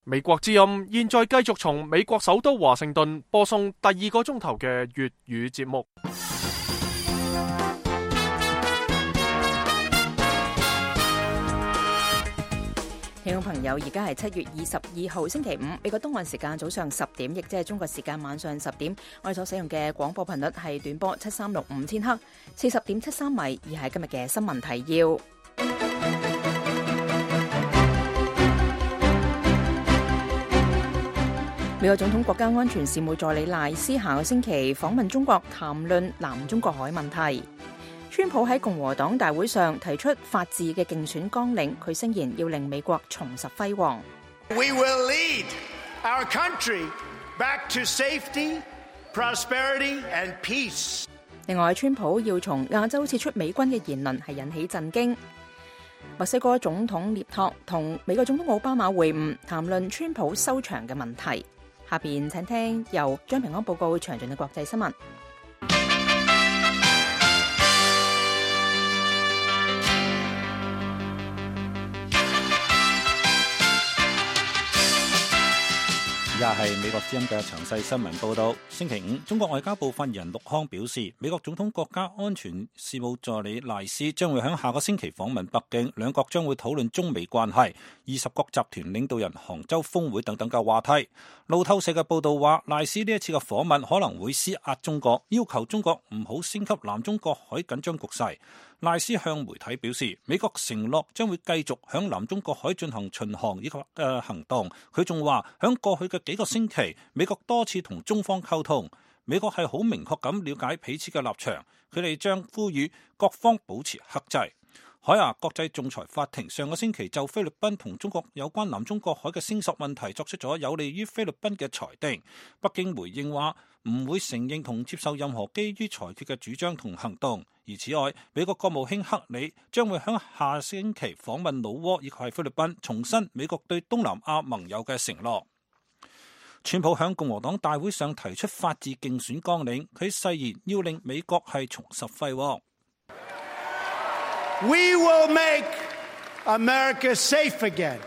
美國之音現在繼續從美國首都華盛頓播送第2個鐘頭嘅粵語節目。 聽眾朋友，而家係7月22號星期五，美國東岸時間早上10點，亦即係中國時間晚上10點。我哋所使用嘅廣播頻率係短波7365千赫，40.73米。以下係今日嘅新聞提要。美國總統國家安全事務助理賴斯下個星期訪問中國，談論南中國海問題。川普喺共和黨大會上提出法治嘅競選綱領，佢聲言要令美國重拾輝煌。 We will lead our country back to safety, prosperity and peace. 另外，川普要從亞洲撤出美軍嘅言論係引起震驚。墨西哥總統涅托同美國總統奧巴馬會晤，談論川普收場嘅問題。下邊請聽由張平安報告詳盡嘅國際新聞。 以下係美國之音嘅詳細新聞報道。星期五，中國外交部發言人陸康表示，美國總統國家安全事務助理賴斯將會喺下個星期訪問北京，兩國將會討論中美關係、20國集團領導人杭州峰會等等嘅話題。路透社嘅報道話，賴斯呢一次嘅訪問可能會施壓中國，要求中國唔好升級南中國海緊張局勢。賴斯向媒體表示，美國承諾將會繼續響南中國海進行巡航以及行動。佢仲話，響過去嘅幾個星期，美國多次同中方溝通，美國係好明確咁了解彼此嘅立場，佢哋將呼籲各方保持克制。海牙國際仲裁法庭上個星期就菲律賓同中國有關南中國海嘅聲索問題作出咗有利於菲律賓嘅裁定。北京回應話唔會承認同接受任何基於裁決嘅主張同行動。而此外，美國國務卿克里將會喺下星期訪問老撾以及係菲律賓，重申美國對東南亞盟友嘅承諾。川普喺共和黨大會上提出法治競選綱領，佢誓言要令美國係重拾輝煌。 We will make America safe again.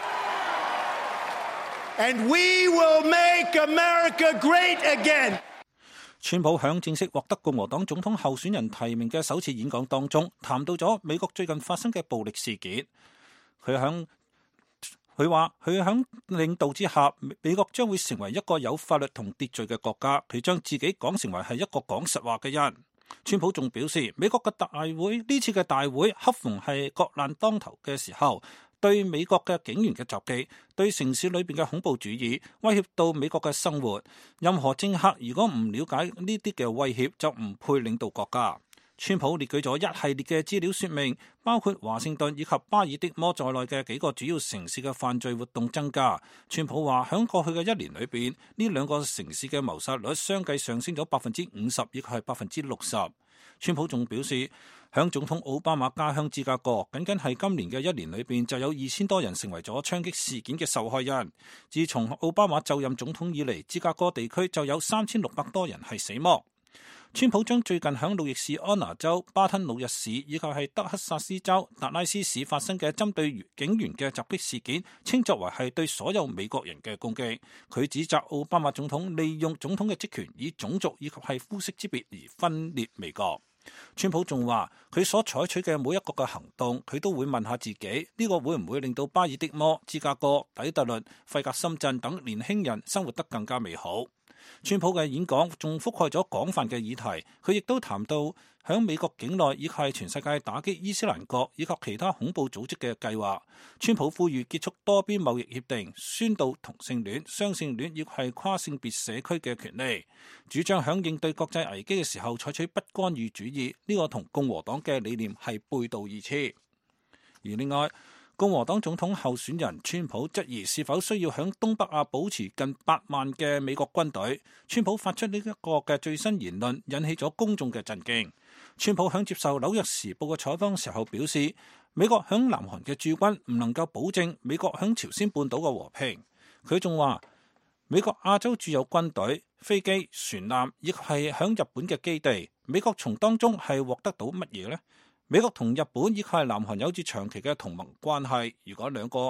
And we will make America great again. 川普喺正式獲得共和黨總統候選人提名嘅首次演講當中，談到咗美國最近發生嘅暴力事件。佢話佢喺領導之下，美國將會成為一個有法律同秩序嘅國家。佢將自己講成為係一個講實話嘅人。川普仲表示，美國嘅大會呢次嘅大會恰逢係國難當頭嘅時候，對美國嘅警員嘅襲擊，對城市裏邊嘅恐怖主義威脅到美國嘅生活。任何政客如果唔了解呢啲嘅威脅，就唔配領導國家。川普列舉咗一系列嘅資料說明，包括華盛頓以及巴爾的摩在內嘅幾個主要城市嘅犯罪活動增加。川普話喺過去嘅1年裏邊，呢兩個城市嘅謀殺率相繼上升咗50%，亦係60%。川普仲表示，響總統奧巴馬家鄉芝加哥，僅係今年嘅1年裏邊就有2000多人成為咗槍擊事件嘅受害人。自從奧巴馬就任總統以嚟，芝加哥地區就有3600多人係死亡。川普將最近響路易斯安那州、巴吞魯日市以及係德克薩斯州達拉斯市發生嘅針對警員嘅襲擊事件，稱作為係對所有美國人嘅攻擊。佢指責奧巴馬總統利用總統嘅職權，以種族以及係膚色之別而分裂美國。川普仲話，佢所採取嘅每一個嘅行動，佢都會問下自己，呢個會唔會令到巴爾的摩、芝加哥、底特律、費格森鎮等年輕人生活得更加美好。川普嘅演講仲覆蓋咗廣泛嘅議題，佢亦都談到響美國境內以及係全世界打擊伊斯蘭國以及其他恐怖組織嘅計劃。川普呼籲結束多邊貿易協定，宣導同性戀、雙性戀亦係跨性別社區嘅權利，主張響應對國際危機嘅時候採取不干預主義，呢個同共和黨嘅理念係背道而馳。而另外，共和黨總統候選人川普質疑是否需要響東北亞保持近8萬嘅美國軍隊。川普發出呢一個嘅最新言論，引起咗公眾嘅震驚。川普響接受紐約時報嘅採訪時候表示，美國響南韓嘅駐軍唔能夠保證美國響朝鮮半島嘅和平。佢仲話，美國亞洲駐有軍隊、飛機、船艦，亦係響日本嘅基地。美國從當中係獲得到乜嘢呢？美國同日本以及係南韓有住長期嘅同盟關係，如果兩個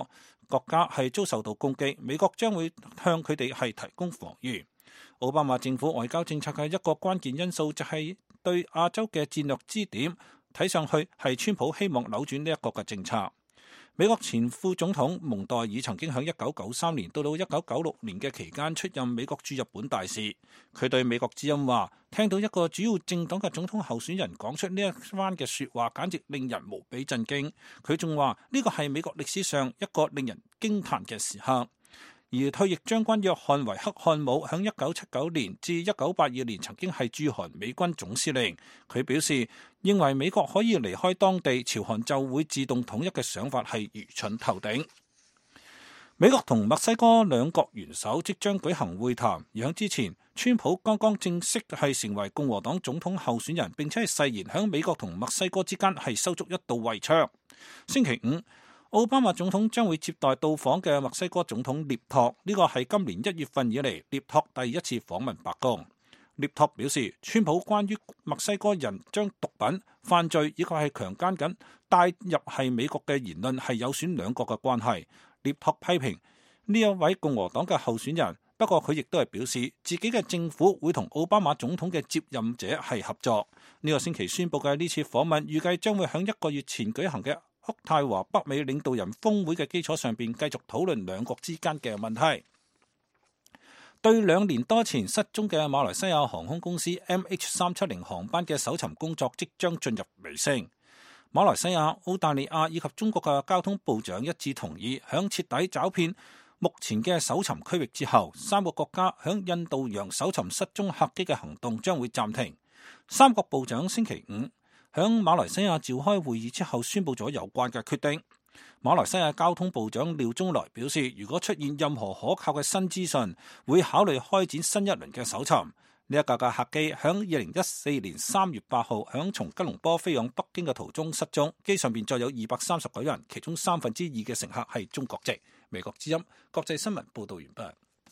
國家係遭受到攻擊，美國將會向佢哋係提供防禦。奧巴馬政府外交政策嘅一個關鍵因素就係對亞洲嘅戰略支點，睇上去係川普希望扭轉呢一個嘅政策。美國前副總統蒙代爾曾經喺1993年到1996年嘅期間出任美國駐日本大使。佢對美國之音話：聽到一個主要政黨嘅總統候選人講出呢一番嘅說話，簡直令人無比震驚。佢仲話呢個係美國歷史上一個令人驚嘆嘅時刻。而退役將軍約翰維克漢姆喺1979年至1982年曾經係駐韓美軍總司令。佢表示認為美國可以離開當地，朝韓就會自動統一嘅想法係愚蠢透頂。美國同墨西哥兩國元首即將舉行會談，而喺之前，川普剛剛正式係成為共和黨總統候選人，並且係誓言喺美國同墨西哥之間係修築一道圍牆。星期五，奧巴馬總統將會接待到訪嘅墨西哥總統涅托，呢個係今年1月份以嚟涅托第一次訪問白宮。涅托表示，川普關於墨西哥人將毒品、犯罪以及係強姦緊帶入係美國嘅言論係有損兩國嘅關係。涅托批評呢一位共和黨嘅候選人，不過佢亦都係表示自己嘅政府會同奧巴馬總統嘅接任者係合作。呢個星期宣布嘅呢次訪問，預計將會喺1個月前舉行嘅渥太華北美領導人峰會嘅基礎上邊繼續討論兩國之間嘅問題。對2年多前失蹤嘅馬來西亞航空公司 MH370 航班嘅搜尋工作即將進入尾聲。馬來西亞、澳大利亞以及中國嘅交通部長一致同意，響徹底找遍目前嘅搜尋區域之後，3個國家響印度洋搜尋失蹤客機嘅行動將會暫停。3國部長星期五響馬來西亞召開會議之後宣布咗有關嘅決定。馬來西亞交通部長廖宗來表示，如果出現任何可靠嘅新資訊，會考慮開展新一輪嘅搜尋。呢一架嘅客機響2014年3月8號響從吉隆坡飛往北京嘅途中失蹤，機上邊載有239人，其中2/3嘅乘客係中國籍。美國之音國際新聞報道完畢。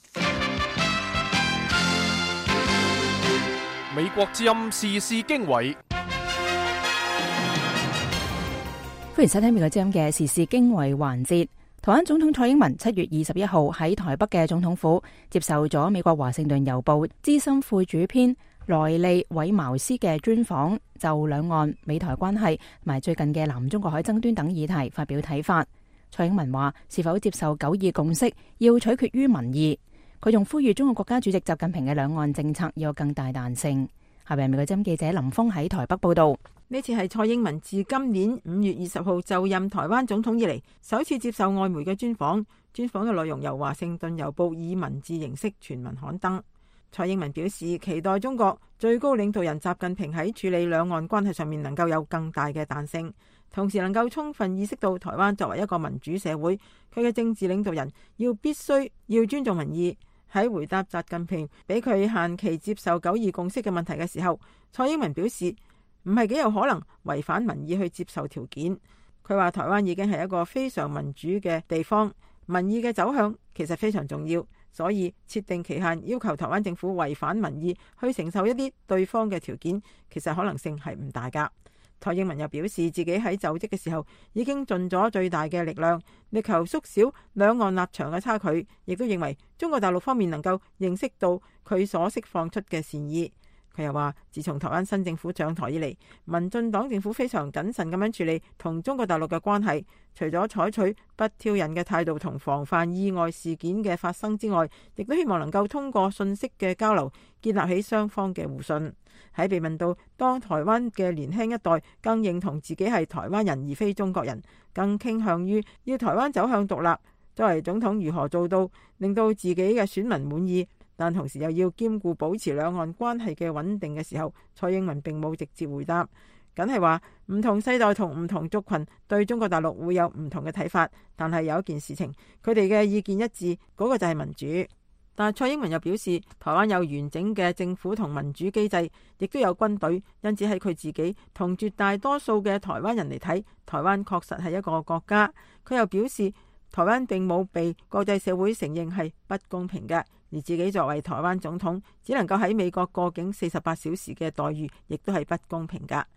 美國之音時事經緯。 歡迎收聽美國之音嘅時事經緯環節。台灣總統蔡英文7月21號喺台北嘅總統府接受咗美國華盛頓郵報資深副主編萊利韋茅斯嘅專訪，就兩岸、美台關係同埋最近嘅南中國海爭端等議題發表睇法。蔡英文話，是否接受9·2共識要取決於民意。佢仲呼籲中國國家主席習近平嘅兩岸政策要有更大彈性。下邊美國之音記者林峰喺台北報道。 呢次係蔡英文自今年5月20號就任台灣總統以嚟首次接受外媒嘅專訪。專訪嘅內容由華盛頓郵報以文字形式全文刊登。蔡英文表示，期待中國最高領導人習近平喺處理兩岸關係上面能夠有更大嘅彈性，同時能夠充分意識到台灣作為一個民主社會，佢嘅政治領導人必須要尊重民意。喺回答習近平俾佢限期接受9·2共識嘅問題嘅時候，蔡英文表示唔係幾有可能違反民意去接受條件。佢話台灣已經係一個非常民主嘅地方，民意嘅走向其實非常重要，所以設定期限要求台灣政府違反民意去承受一啲對方嘅條件，其實可能性係唔大噶。蔡英文又表示自己喺就職嘅時候已經盡咗最大嘅力量，力求縮小兩岸立場嘅差距，亦都認為中國大陸方面能夠認識到佢所釋放出嘅善意。佢又話，自從台灣新政府上台以嚟，民進黨政府非常謹慎咁樣處理同中國大陸嘅關係，除咗採取不挑釁嘅態度同防範意外事件嘅發生之外，亦都希望能夠通過信息嘅交流，建立起雙方嘅互信。喺被問到當台灣嘅年輕一代更認同自己係台灣人而非中國人，更傾向於要台灣走向獨立，作為總統如何做到令到自己嘅選民滿意，但同時又要兼顧保持兩岸關係嘅穩定嘅時候，蔡英文並冇直接回答，梗係話唔同世代同唔同族群對中國大陸會有唔同嘅睇法，但係有一件事情佢哋嘅意見一致，嗰個就係民主。但蔡英文又表示，台灣有完整嘅政府同民主機制，亦都有軍隊，因此喺佢自己同絕大多數嘅台灣人嚟睇，台灣確實係一個國家。佢又表示，台灣並冇被國際社會承認係不公平嘅，而自己作為台灣總統，只能夠喺美國過境48小時嘅待遇，亦都係不公平噶。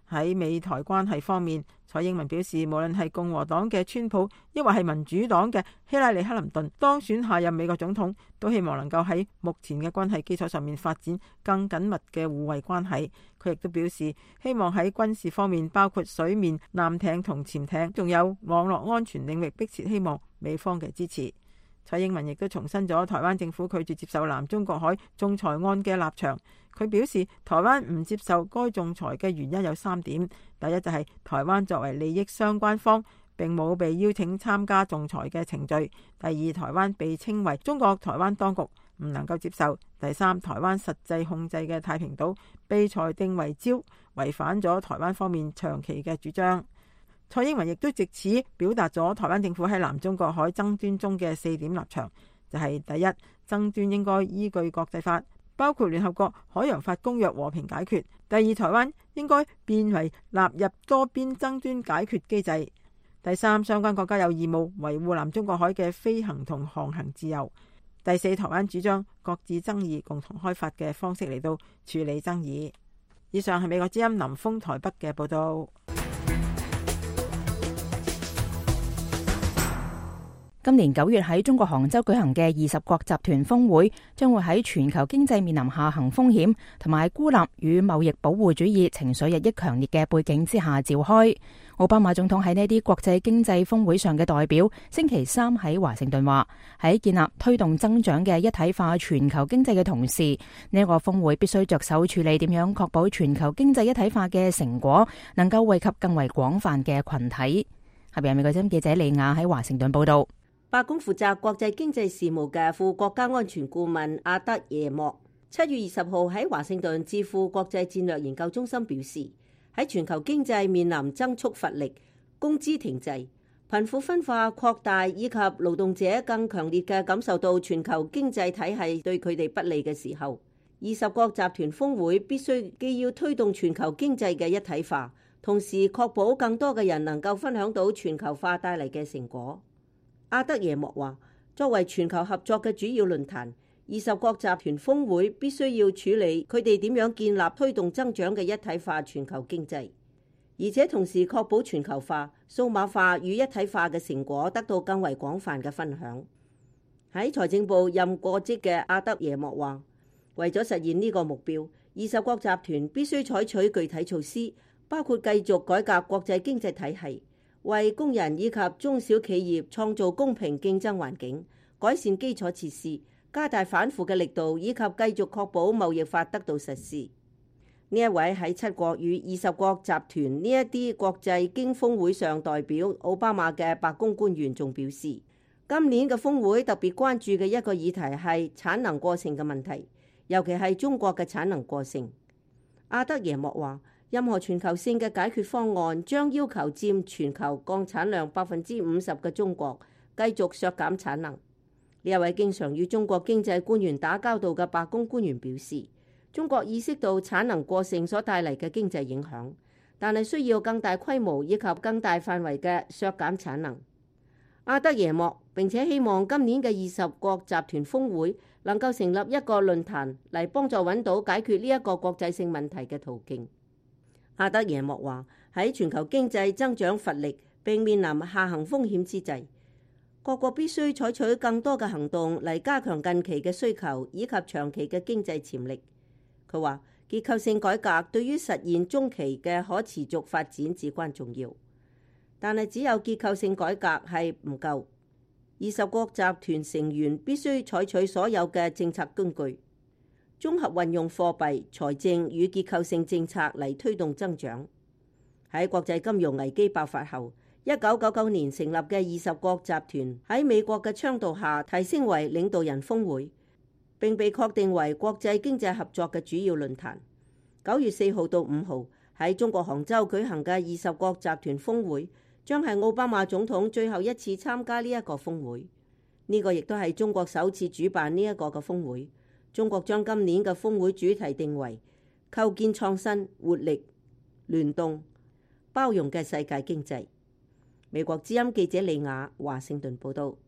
喺美台關係方面，蔡英文表示，無論係共和黨嘅川普，抑或係民主黨嘅希拉里克林頓當選下任美國總統，都希望能夠喺目前嘅關係基礎上面發展更緊密嘅互惠關係。佢亦都表示，希望喺軍事方面，包括水面、艦艇同潛艇，仲有網絡安全領域，迫切希望美方嘅支持。蔡英文亦都重申咗台灣政府拒絕接受南中國海仲裁案嘅立場。佢表示，台灣唔接受該仲裁嘅原因有3點：第一就係台灣作為利益相關方，並冇被邀請參加仲裁嘅程序；第二，台灣被稱為中國台灣當局，唔能夠接受；第三，台灣實際控制嘅太平島被裁定為礁，違反咗台灣方面長期嘅主張。蔡英文亦都藉此表達咗台灣政府喺南中國海爭端中嘅4點立場，就係第一，爭端應該依據國際法，包括聯合國海洋法公約和平解決；第二，台灣應該變為納入多邊爭端解決機制；第三，相關國家有義務維護南中國海嘅飛行同航行自由；第四，台灣主張各自爭議共同開發嘅方式嚟到處理爭議。以上係美國之音林峰台北嘅報道。 今年9月喺中國杭州舉行嘅20國集團峰會，將會喺全球經濟面臨下行風險同埋孤立與貿易保護主義情緒日益強烈嘅背景之下召開。奧巴馬總統喺呢啲國際經濟峰會上嘅代表，星期3喺華盛頓話，喺建立推動增長嘅一體化全球經濟嘅同時，呢個峰會必須着手處理點樣確保全球經濟一體化嘅成果能夠惠及更為廣泛嘅群體。下邊係美國之音記者李亞喺華盛頓報道。 白宮負責國際經濟事務嘅副國家安全顧問阿德耶莫7月20號喺華盛頓智庫國際戰略研究中心表示，喺全球經濟面臨增速乏力、工資停滯、貧富分化擴大以及勞動者更強烈嘅感受到全球經濟體系對佢哋不利嘅時候，20國集團峰會必須既要推動全球經濟嘅一體化，同時確保更多嘅人能夠分享到全球化帶嚟嘅成果。阿德耶莫話，作為全球合作嘅主要論壇，20國集團峰會必須要處理佢哋點樣建立推動增長嘅一體化全球經濟，而且同時確保全球化、數碼化與一體化嘅成果得到更為廣泛嘅分享。喺財政部任過職嘅阿德耶莫話，為咗實現呢個目標，20國集團必須採取具體措施，包括繼續改革國際經濟體系，為工人以及中小企業創造公平競爭環境，改善基礎設施，加大反腐嘅力度，以及繼續確保貿易法得到實施。呢一位喺7國與20國集團呢一啲國際經峰會上代表奧巴馬嘅白宮官員仲表示，今年嘅峰會特別關注嘅一個議題係產能過剩嘅問題，尤其係中國嘅產能過剩。阿德耶莫話，任何全球性嘅解決方案將要求佔全球鋼產量50%嘅中國繼續削減產能。呢一位經常與中國經濟官員打交道嘅白宮官員表示，中國意識到產能過剩所帶嚟嘅經濟影響，但係需要更大規模以及更大範圍嘅削減產能。阿德耶莫並且希望今年嘅20國集團峰會能夠成立一個論壇嚟幫助揾到解決呢一個國際性問題嘅途徑。阿德耶莫話，喺全球經濟增長乏力並面臨下行風險之際，各國必須採取更多嘅行動嚟加強近期嘅需求以及長期嘅經濟潛力。佢話，結構性改革對於實現中期嘅可持續發展至關重要，但係只有結構性改革係唔夠。20國集團成員必須採取所有嘅政策工具，綜合運用貨幣、財政與結構性政策嚟推動增長。喺國際金融危機爆發後，1999年成立嘅20國集團喺美國嘅倡導下提升為領導人峰會，並被確定為國際經濟合作嘅主要論壇。9月4號到5號喺中國杭州舉行嘅20國集團峰會，將係奧巴馬總統最後一次參加呢一個峰會。呢個亦都係中國首次主辦呢一個嘅峰會。中國將今年嘅峰會主題定為構建創新、活力、聯動、包容嘅世界經濟。美國之音記者李雅華盛頓報道。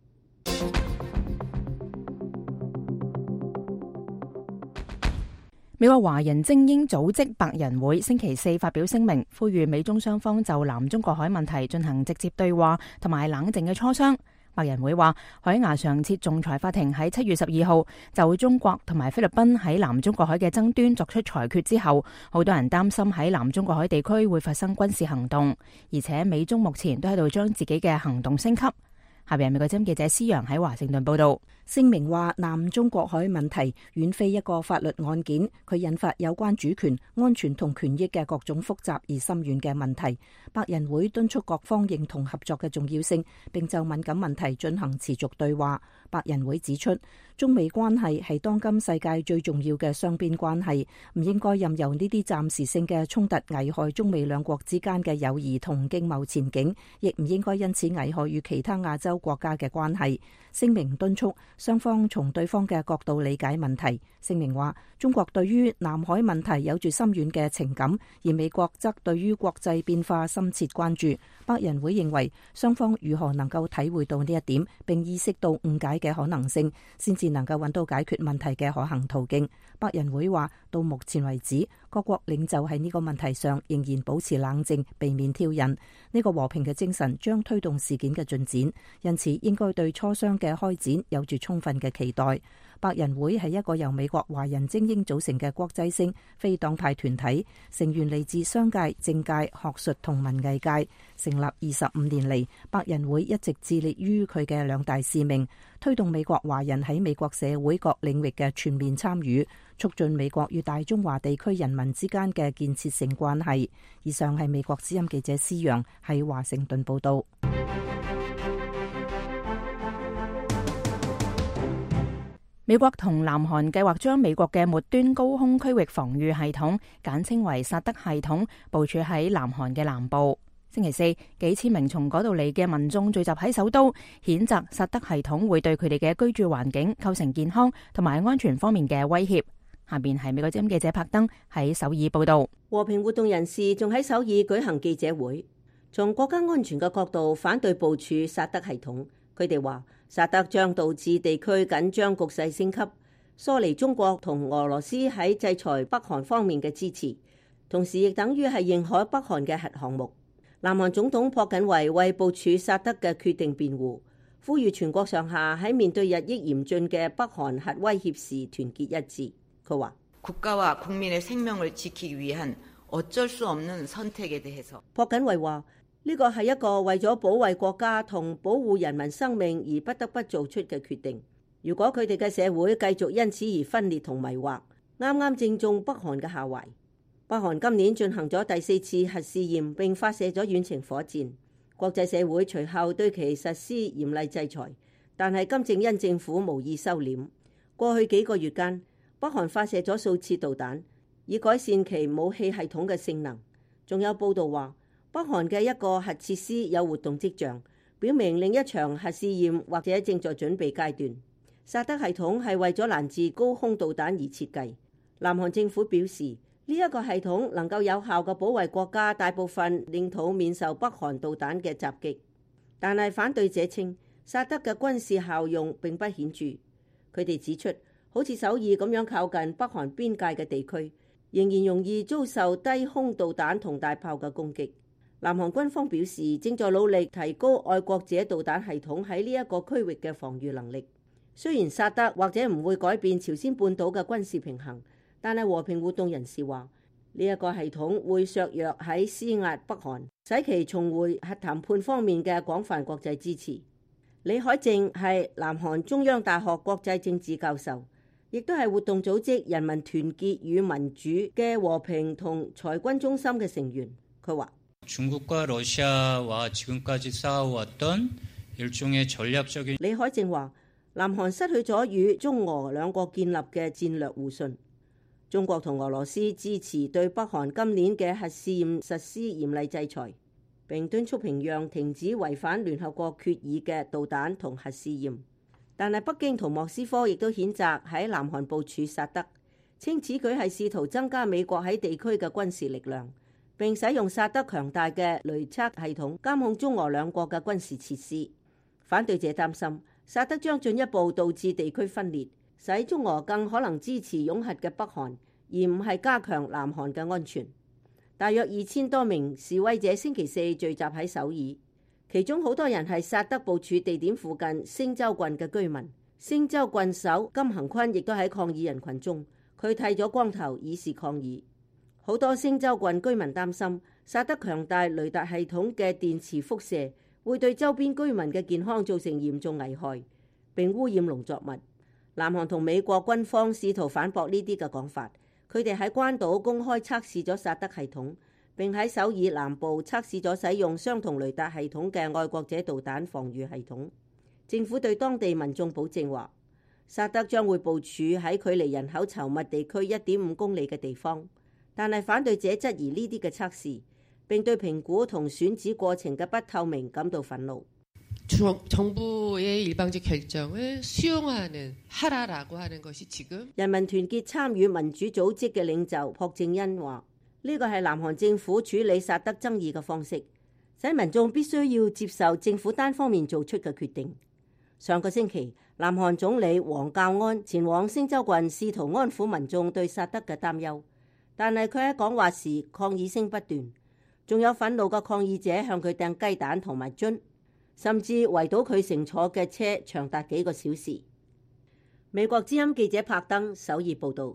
美國華人精英組織白人會星期四發表聲明，呼籲美中雙方就南中國海問題進行直接對話同埋冷靜嘅磋商。白人會話，海牙常設仲裁法庭喺7月12號就中國同埋菲律賓喺南中國海嘅爭端作出裁決之後，好多人擔心喺南中國海地區會發生軍事行動，而且美中目前都喺度將自己嘅行動升級。下邊係美國之音記者施洋喺華盛頓報道。 聲明話，南中國海問題遠非一個法律案件，佢引發有關主權、安全同權益嘅各種複雜而深遠嘅問題。白人會敦促各方認同合作嘅重要性，並就敏感問題進行持續對話。白人會指出，中美關係係當今世界最重要嘅雙邊關係，唔應該任由呢啲暫時性嘅衝突危害中美兩國之間嘅友誼同經貿前景，亦唔應該因此危害與其他亞洲國家嘅關係。聲明敦促雙方從對方嘅角度理解問題。聲明話，中國對於南海問題有住深遠嘅情感，而美國則對於國際變化深切關注。白人會認為，雙方如何能夠體會到呢一點，並意識到誤解嘅可能性，先至能夠揾到解決問題嘅可行途徑。白人會話，到目前為止，各國領袖喺呢個問題上仍然保持冷靜，避免挑釁。呢個和平嘅精神將推動事件嘅進展，因此應該對磋商嘅開展有住充分嘅期待。白人會係一個由美國華人精英組成嘅國際性非黨派團體，成員嚟自商界、政界、學術同文藝界。成立25年嚟，白人會一直致力於佢嘅兩大使命，推動美國華人喺美國社會各領域嘅全面參與，促進美國與大中華地區人民之間嘅建設性關係。以上係美國之音記者施洋喺華盛頓報道。 美國同南韓計劃將美國嘅末端高空區域防禦系統，簡稱為薩德系統，部署喺南韓嘅南部。星期四，幾千名從嗰度嚟嘅民眾聚集喺首都，譴責薩德系統會對佢哋嘅居住環境構成健康同埋安全方面嘅威脅。下邊係美國之音記者柏登喺首爾報道。 和平活動人士仲喺首爾舉行記者會，從國家安全嘅角度反對部署薩德系統。佢哋話，薩德將導致地區緊張局勢升級，疏離中國同俄羅斯喺制裁北韓方面嘅支持，同時亦等於係認可北韓嘅核項目。南韓總統朴槿惠為部署薩德嘅決定辯護，呼籲全國上下喺面對日益嚴峻嘅北韓核威脅時團結一致。佢話：朴槿惠話，呢個係一個為咗保衛國家同保護人民生命而不得不做出嘅決定。如果佢哋嘅社會繼續因此而分裂同迷惑，啱啱正中北韓嘅下懷。北韓今年進行咗第4次核試驗，並發射咗遠程火箭。國際社會隨後對其實施嚴厲制裁，但係金正恩政府無意收斂。過去幾個月間，北韓發射咗數次導彈，以改善其武器系統嘅性能。仲有報道話，北韓嘅一個核設施有活動跡象，表明另一場核試驗或者正在準備階段。薩德系統係為咗攔截高空導彈而設計。南韓政府表示，呢一個系統能夠有效嘅保衛國家大部分領土免受北韓導彈嘅襲擊，但係反對者稱薩德嘅軍事效用並不顯著。佢哋指出，好似首爾咁樣靠近北韓邊界嘅地區，仍然容易遭受低空導彈同大炮嘅攻擊。南韓軍方表示，正在努力提高愛國者導彈系統喺呢一個區域嘅防禦能力。雖然薩德或者唔會改變朝鮮半島嘅軍事平衡，但係和平活動人士話，呢一個系統會削弱喺施壓北韓，使其重回核談判方面嘅廣泛國際支持。李海正係南韓中央大學國際政治教授，亦都係活動組織人民團結與民主嘅和平同裁軍中心嘅成員。佢話：李海正話，南韓失去咗與中俄兩國建立嘅戰略互信。中國同俄羅斯支持對北韓今年嘅核試驗實施嚴厲制裁，並敦促平壤停止違反聯合國決議嘅導彈同核試驗。但係北京同莫斯科亦都譴責喺南韓部署薩德，稱此舉係試圖增加美國喺地區嘅軍事力量，並使用薩德強大嘅雷測系統監控中俄兩國嘅軍事設施。反對者擔心薩德將進一步導致地區分裂，使中俄更可能支持擁核嘅北韓， 而唔係加強南韓嘅安全。大約2000多名示威者星期四聚集喺首爾，其中好多人係薩德部署地點附近星洲郡嘅居民。星洲郡守金恒坤亦都喺抗議人群中，佢剃咗光頭以示抗議。好多星洲郡居民擔心薩德強大雷達系統嘅電磁輻射會對周邊居民嘅健康造成嚴重危害，並污染農作物。南韓同美國軍方試圖反駁呢啲嘅講法，佢哋喺關島公開測試咗薩德系統，並喺首爾南部測試咗使用相同雷達系統嘅愛國者導彈防禦系統。政府對當地民眾保證話，薩德將會部署喺距離人口稠密地區1.5公里嘅地方，但係反對者質疑呢啲嘅測試，並對評估同選址過程嘅不透明感到憤怒。人民團結參與民主組織嘅領袖朴正恩話，呢個係南韓政府處理薩德爭議嘅方式，使民眾必須要接受政府單方面做出嘅決定。上個星期，南韓總理黃教安前往星洲郡試圖安撫民眾對薩德嘅擔憂，但係佢喺講話時抗議聲不斷，仲有憤怒嘅抗議者向佢掟雞蛋同埋樽，甚至圍堵佢乘坐嘅車長達幾個小時。美國之音記者柏登首爾報導。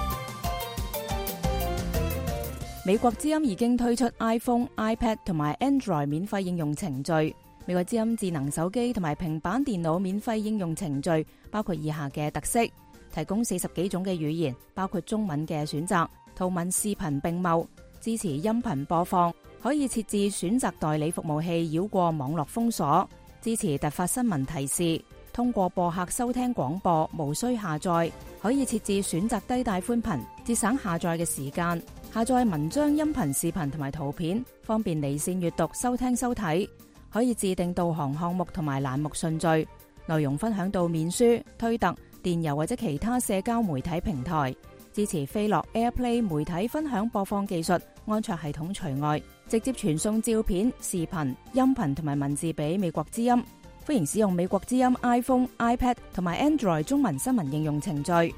美國之音已經推出 iPhone、iPad 同埋 Android 免費應用程序。美國之音智能手機同埋平板電腦免費應用程序包括以下嘅特色：提供40幾種嘅語言，包括中文嘅選擇，圖文視頻並茂，支持音頻播放，可以設置選擇代理服務器繞過網絡封鎖，支持突發新聞提示，通過播客收聽廣播，無需下載，可以設置選擇低帶寬頻，節省下載嘅時間，下載文章、音頻、視頻同埋圖片，方便離線閱讀、收聽收睇。可以自定導航項目同埋欄目順序，內容分享到面書、推特、電郵或者其他社交媒體平台，支持飛樂 AirPlay 媒體分享播放技術，安卓系統除外，直接傳送照片、視頻、音頻同埋文字俾美國之音。歡迎使用美國之音 iPhone、iPad 同埋 Android 中文新聞應用程序。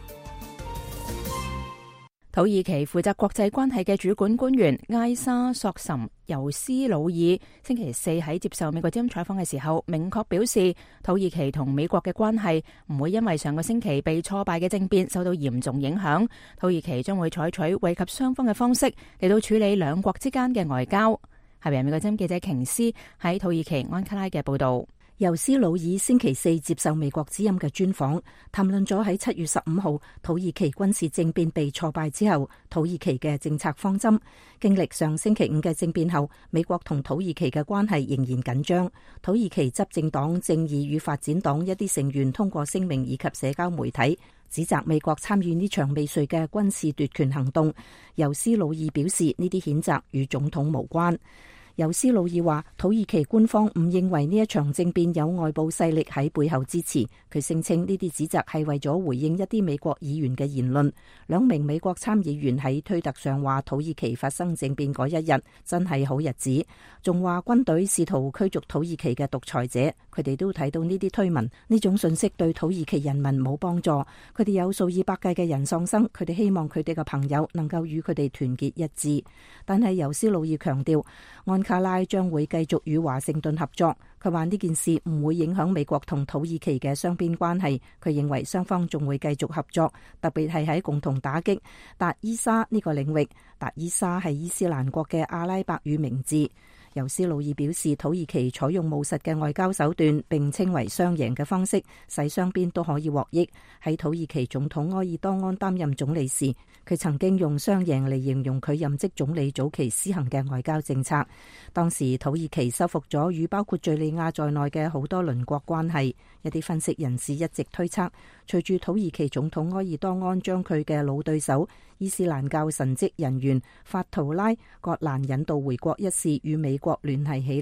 土耳其負責國際關係嘅主管官員埃沙索什尤斯魯爾星期四喺接受美國之音採訪嘅時候，明確表示土耳其同美國嘅關係唔會因為上個星期被挫敗嘅政變受到嚴重影響。土耳其將會採取惠及雙方嘅方式嚟到處理兩國之間嘅外交。係由美國之音記者瓊斯喺土耳其安卡拉嘅報道。 尤斯魯爾星期四接受美國之音嘅專訪，談論咗喺7月15號土耳其軍事政變被挫敗之後，土耳其嘅政策方針。經歷上星期五嘅政變後，美國同土耳其嘅關係仍然緊張。土耳其執政黨正義與發展黨一啲成員通過聲明以及社交媒體，指責美國參與呢場未遂嘅軍事奪權行動。尤斯魯爾表示，呢啲譴責與總統無關。尤斯魯爾話，土耳其官方唔認為呢一場政變有外部勢力喺背後支持。佢聲稱呢啲指責係為咗回應一啲美國議員嘅言論。2名美國參議員喺推特上話，土耳其發生政變嗰一日真係好日子，仲話軍隊試圖驅逐土耳其嘅獨裁者。佢哋都睇到呢啲推文，呢種信息對土耳其人民冇幫助。佢哋有數以百計嘅人喪生，佢哋希望佢哋嘅朋友能夠與佢哋團結一致。但係尤斯魯爾強調，安卡拉將會繼續與華盛頓合作。佢話呢件事唔會影響美國同土耳其嘅雙邊關係。佢認為雙方仲會繼續合作，特別係喺共同打擊達伊沙呢個領域。達伊沙係伊斯蘭國嘅阿拉伯語名字。尤斯魯爾表示，土耳其採用務實嘅外交手段，並稱為雙贏嘅方式，使雙邊都可以獲益。喺土耳其總統埃爾多安擔任總理時，佢曾經用雙贏嚟形容佢任職總理早期施行嘅外交政策。當時土耳其收復咗與包括敘利亞在內嘅好多鄰國關係。一啲分析人士一直推測，隨住土耳其總統埃爾多安將佢嘅老對手伊斯蘭教神職人員法圖拉·葛蘭引渡回國一事與美國聯繫起嚟，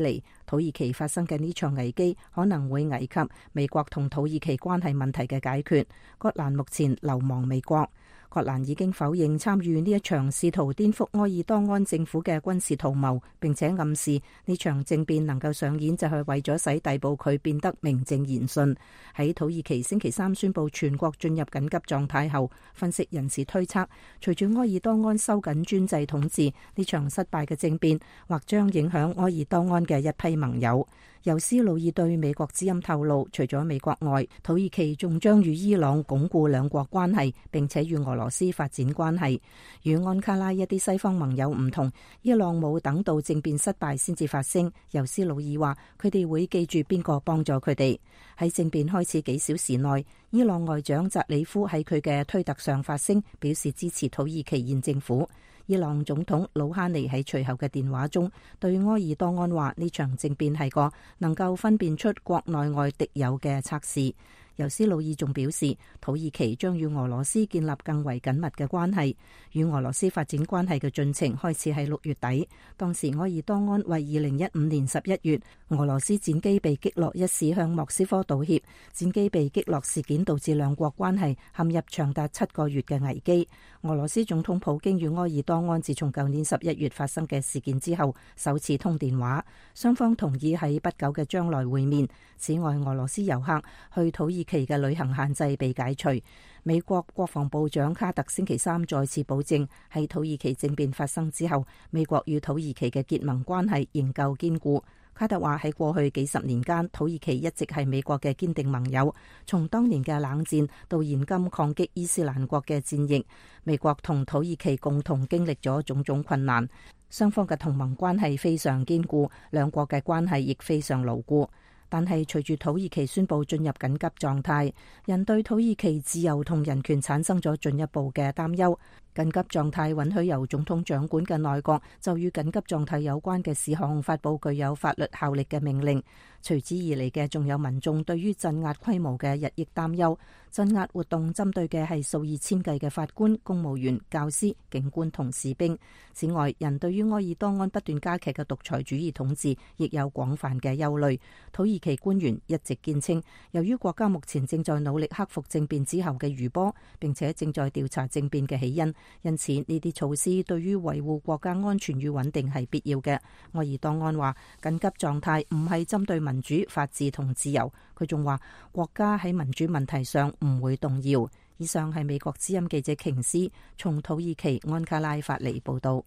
土耳其發生嘅呢場危機可能會危及美國同土耳其關係問題嘅解決。葛蘭目前流亡美國。葛蘭已經否認參與呢一場試圖顛覆埃爾多安政府嘅軍事圖謀，並且暗示呢場政變能夠上演就係為咗使逮捕佢變得名正言順。喺土耳其星期三宣布全國進入緊急狀態後，分析人士推測，隨住埃爾多安收緊專制統治，呢場失敗嘅政變或將影響埃爾多安嘅一批盟友。尤斯魯爾對美國之音透露，除咗美國外，土耳其仲將與伊朗鞏固兩國關係，並且與俄羅斯發展關係。與安卡拉一啲西方盟友唔同，伊朗冇等到政變失敗先至發聲。尤斯魯爾話，佢哋會記住邊個幫助佢哋。喺政變開始幾小時內，伊朗外長扎里夫喺佢嘅推特上發聲，表示支持土耳其現政府。伊朗總統魯哈尼喺隨後嘅電話中對埃爾多安話，呢場政變係個能夠分辨出國內外敵友嘅測試。尤斯魯爾仲表示，土耳其將與俄羅斯建立更為緊密嘅關係。與俄羅斯發展關係嘅進程開始喺6月底，當時埃爾多安為2015年11月俄羅斯戰機被擊落一事向莫斯科道歉。戰機被擊落事件導致兩國關係陷入長達7個月嘅危機。俄羅斯總統普京與埃爾多安自從舊年11月發生嘅事件之後首次通電話，雙方同意喺不久嘅將來會面。此外，俄羅斯遊客去土耳其嘅旅行限制被解除。美國國防部長卡特星期三再次保證，喺土耳其政變發生之後，美國與土耳其嘅結盟關係仍夠堅固。卡特話，喺過去幾十年間，土耳其一直係美國嘅堅定盟友。從當年嘅冷戰到現今抗擊伊斯蘭國嘅戰役，美國同土耳其共同經歷咗種種困難，雙方嘅同盟關係非常堅固，兩國嘅關係亦非常牢固。但係隨住土耳其宣布進入緊急狀態，人對土耳其自由同人權產生咗進一步嘅擔憂。緊急狀態允許由總統掌管嘅內閣就與緊急狀態有關嘅事項發佈具有法律效力嘅命令。隨之而嚟嘅仲有民眾對於鎮壓規模嘅日益擔憂。鎮壓活動針對嘅係數以千計嘅法官、公務員、教師、警官同士兵。此外，人對於埃爾多安不斷加劇嘅獨裁主義統治亦有廣泛嘅憂慮。土耳其官員一直堅稱，由於國家目前正在努力克服政變之後嘅餘波，並且正在調查政變嘅起因，因此呢啲措施對於維護國家安全與穩定係必要嘅。埃爾多安話，緊急狀態唔係針對民主、法治同自由。佢仲話，國家喺民主問題上唔會動搖。以上係美國之音記者瓊斯從土耳其安卡拉發嚟報道。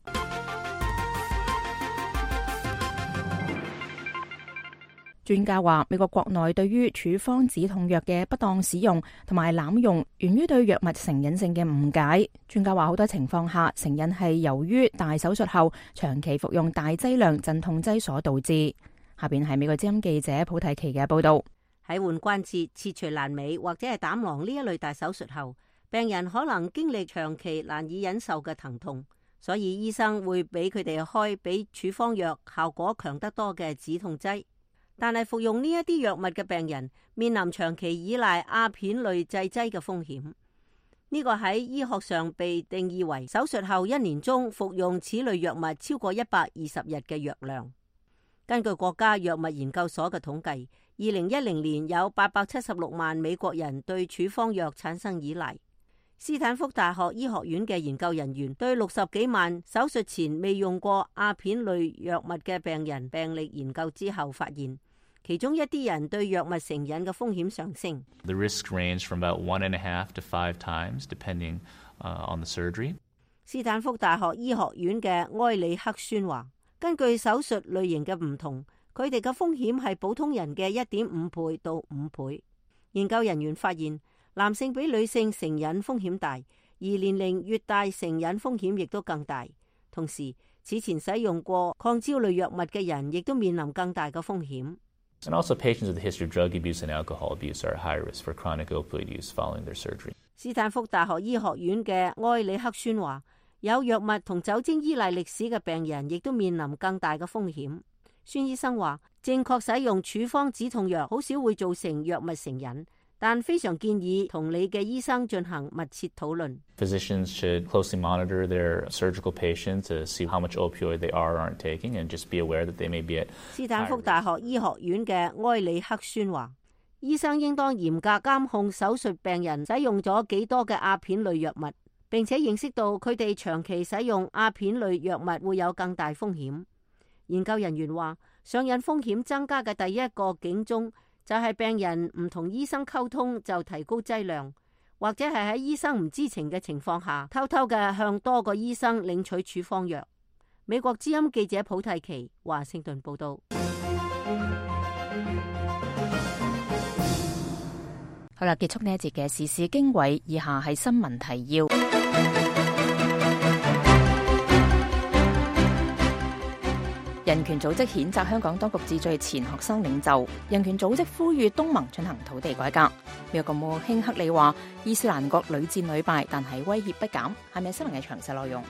專家話，美國國內對於處方止痛藥嘅不當使用同埋濫用，源於對藥物成癮性嘅誤解。專家話，好多情況下，成癮係由於大手術後長期服用大劑量鎮痛劑所導致。下邊係美國之音記者普提奇嘅報道。 喺換關節、切除闌尾或者係膽囊呢一類大手術後，病人可能經歷長期難以忍受嘅疼痛，所以醫生會俾佢哋開比處方藥效果強得多嘅止痛劑。但係服用呢一啲藥物嘅病人面臨長期依賴阿片類製劑嘅風險。呢個喺醫學上被定義為手術後1年中服用此類藥物超過120日嘅藥量。根據國家藥物研究所嘅統計，2010年有876萬美國人對處方藥產生依賴。斯坦福大學醫學院嘅研究人員對60幾萬手術前未用過阿片類藥物嘅病人病歷研究之後發現，其中一啲人對藥物成癮嘅風險上升。 The risk range from about 1.5 to 5 times, depending on the surgery. 斯坦福大學醫學院嘅埃里克宣話，根據手術類型嘅唔同，佢哋嘅風險係普通人嘅1.5倍到5倍。研究人員發現，男性比女性成癮風險大，而年齡越大成癮風險亦都更大。同時，此前使用過抗焦慮藥物嘅人亦都面臨更大嘅風險。 And also patients with a history of drug abuse and alcohol abuse are at high risk for chronic opioid use following their surgery. 斯坦福大學醫學院嘅埃里克宣話，有藥物同酒精依賴歷史嘅病人亦都面臨更大嘅風險。孫醫生話，正確使用處方止痛藥好少會造成藥物成癮， 但非常建議同你嘅醫生進行密切討論。 Physicians should closely monitor their surgical patients to see how much opioid they are or aren't taking, and just be aware that they may be at. 斯坦福大學醫學院嘅埃里克宣話，醫生應當嚴格監控手術病人使用咗幾多嘅阿片類藥物，並且認識到佢哋長期使用阿片類藥物會有更大風險。研究人員話，上癮風險增加嘅第一個警鐘就係病人唔同醫生溝通就提高劑量，或者係喺醫生唔知情嘅情況下，偷偷嘅向多個醫生領取處方藥。美國之音記者普蒂奇華盛頓報道。 好啦，結束呢一節嘅時事經緯，以下係新聞提要。人權組織譴責香港當局治罪前學生領袖，人權組織呼籲東盟進行土地改革。美國國務卿克里話，伊斯蘭國屢戰屢敗，但係威脅不減。係咪新聞嘅詳細內容？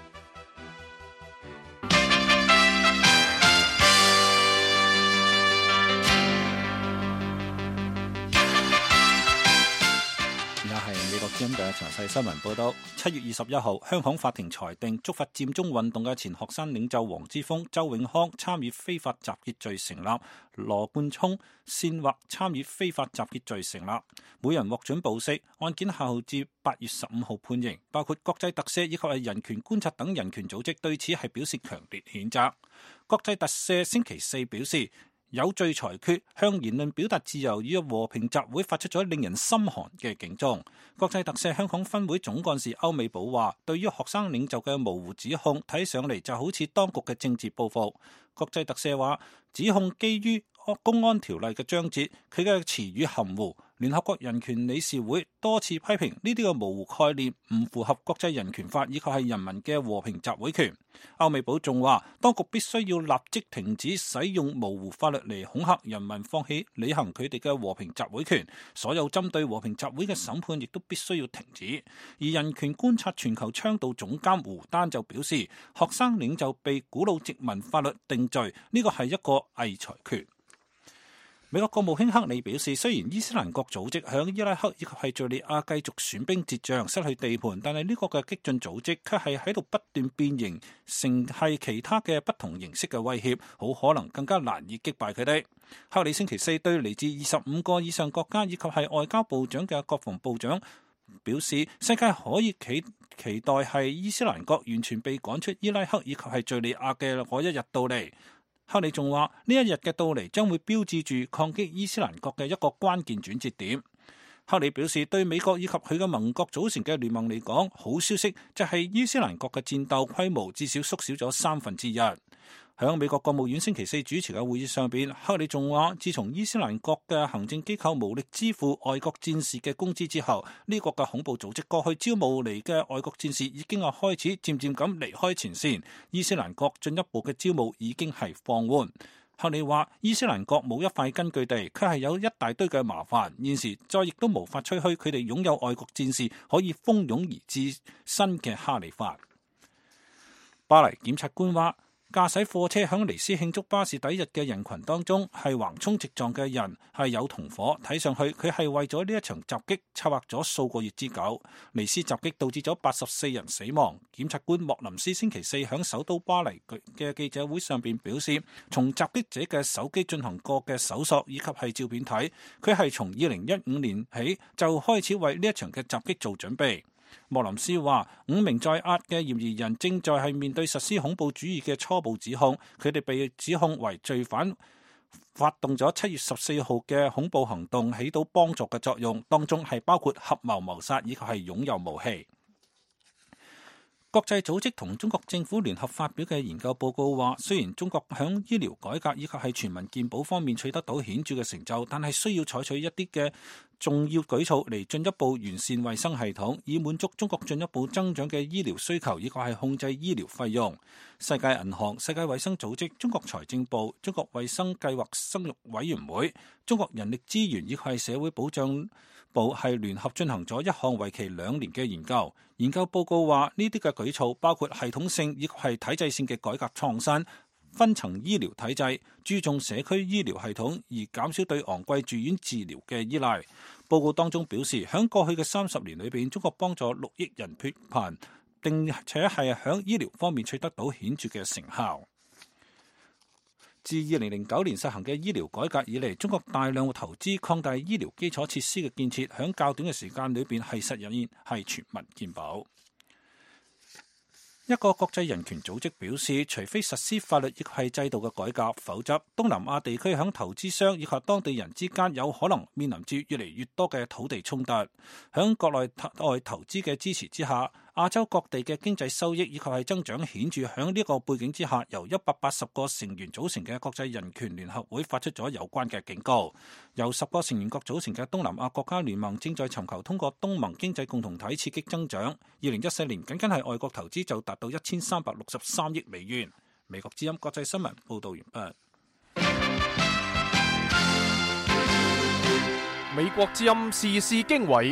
美國之音嘅詳細新聞報道，7月21號，香港法庭裁定觸發佔中運動嘅前學生領袖黃之鋒、周永康參與非法集結罪成立，羅冠聰煽惑參與非法集結罪成立，每人獲准保釋。案件押後至8月15號判刑。包括國際特赦以及係人權觀察等人權組織對此係表示強烈譴責。國際特赦星期四表示，有罪裁決向言論表達自由與和平集會發出咗令人心寒嘅警鐘。國際特赦香港分會總幹事歐美寶話，對於學生領袖嘅模糊指控，睇上嚟就好似當局嘅政治報復。國際特赦話，指控基於公安條例嘅章節，佢嘅詞語含糊。聯合國人權理事會多次批評呢啲嘅模糊概念唔符合國際人權法以及係人民嘅和平集會權。歐美寶仲話，當局必須要立即停止使用模糊法律嚟恐嚇人民，放棄履行佢哋嘅和平集會權。所有針對和平集會嘅審判亦都必須要停止。而人權觀察全球倡導總監胡丹就表示，學生領袖被古老殖民法律定罪，呢個係一個偽裁決。美國國務卿克里表示，雖然伊斯蘭國組織響伊拉克以及係敘利亞繼續損兵折將，失去地盤，但係呢個嘅激進組織卻係喺度不斷變形，成係其他嘅不同形式嘅威脅，好可能更加難以擊敗佢哋。克里星期四對嚟自25個以上國家以及係外交部長嘅國防部長表示，世界可以期待係伊斯蘭國完全被趕出伊拉克以及係敘利亞嘅嗰一日到嚟。克里仲話，呢一日嘅到嚟將會標誌住抗擊伊斯蘭國嘅一個關鍵轉折點。克里表示，對美國以及佢嘅盟國組成嘅聯盟嚟講，好消息就係伊斯蘭國嘅戰鬥規模至少縮小咗1/3。喺美國國務院星期四主持嘅會議上邊，克里仲話，自從伊斯蘭國嘅行政機構無力支付外國戰士嘅工資之後，呢個嘅恐怖組織過去招募嚟嘅外國戰士已經係開始漸漸咁離開前線。伊斯蘭國進一步嘅招募已經係放緩。克里話，伊斯蘭國冇一塊根據地，佢係有一大堆嘅麻煩，現時再亦都無法吹噓佢哋擁有外國戰士可以蜂擁而至新嘅哈里發。巴黎檢察官話，駕駛貨車響尼斯慶祝巴士底日嘅人群當中，係橫衝直撞嘅人係有同伙，睇上去佢係為咗呢一場襲擊策劃咗數個月之久。尼斯襲擊導致咗84人死亡。檢察官莫林斯星期四響首都巴黎嘅記者會上邊表示，從襲擊者嘅手機進行過嘅搜索以及係照片睇，佢係從2015年起就開始為呢一場嘅襲擊做準備。莫林斯話，5名在押嘅嫌疑人正在係面對實施恐怖主義嘅初步指控，佢哋被指控為罪犯發動咗7月14號嘅恐怖行動，起到幫助嘅作用，當中係包括合謀謀殺以及係擁有武器。國際組織同中國政府聯合發表嘅研究報告話，雖然中國響醫療改革以及係全民健保方面取得到顯著嘅成就，但係需要採取一啲嘅重要舉措嚟進一步完善衛生系統，以滿足中國進一步增長嘅醫療需求，以及係控制醫療費用。世界銀行、世界衛生組織、中國財政部、中國衛生計劃生育委員會、中國人力資源以及係社會保障部係聯合進行咗一項為期2年嘅研究。研究報告話，呢啲嘅舉措包括系統性以及係體制性嘅改革創新、 分層醫療體制，注重社區醫療系統，而減少對昂貴住院治療嘅依賴。報告當中表示，喺過去嘅30年裏邊，中國幫助6億人脫貧，並且係喺醫療方面取得到顯著嘅成效。自2009年實行嘅醫療改革以嚟，中國大量投資擴大醫療基礎設施嘅建設，喺較短嘅時間裏邊係實現係全民健保。一個國際人權組織表示，除非實施法律亦係制度嘅改革，否則東南亞地區喺投資商以及當地人之間有可能面臨住越嚟越多嘅土地衝突。喺國內外投資嘅支持之下，亞洲各地嘅經濟收益以及係增長顯著。喺呢個背景之下，由180個成員組成嘅國際人權聯合會發出咗有關嘅警告。由10個成員國組成嘅東南亞國家聯盟正在尋求通過東盟經濟共同體刺激增長。2014年僅係外國投資就達到1363億美元。美國之音國際新聞報道完畢。 美國之音時事經緯。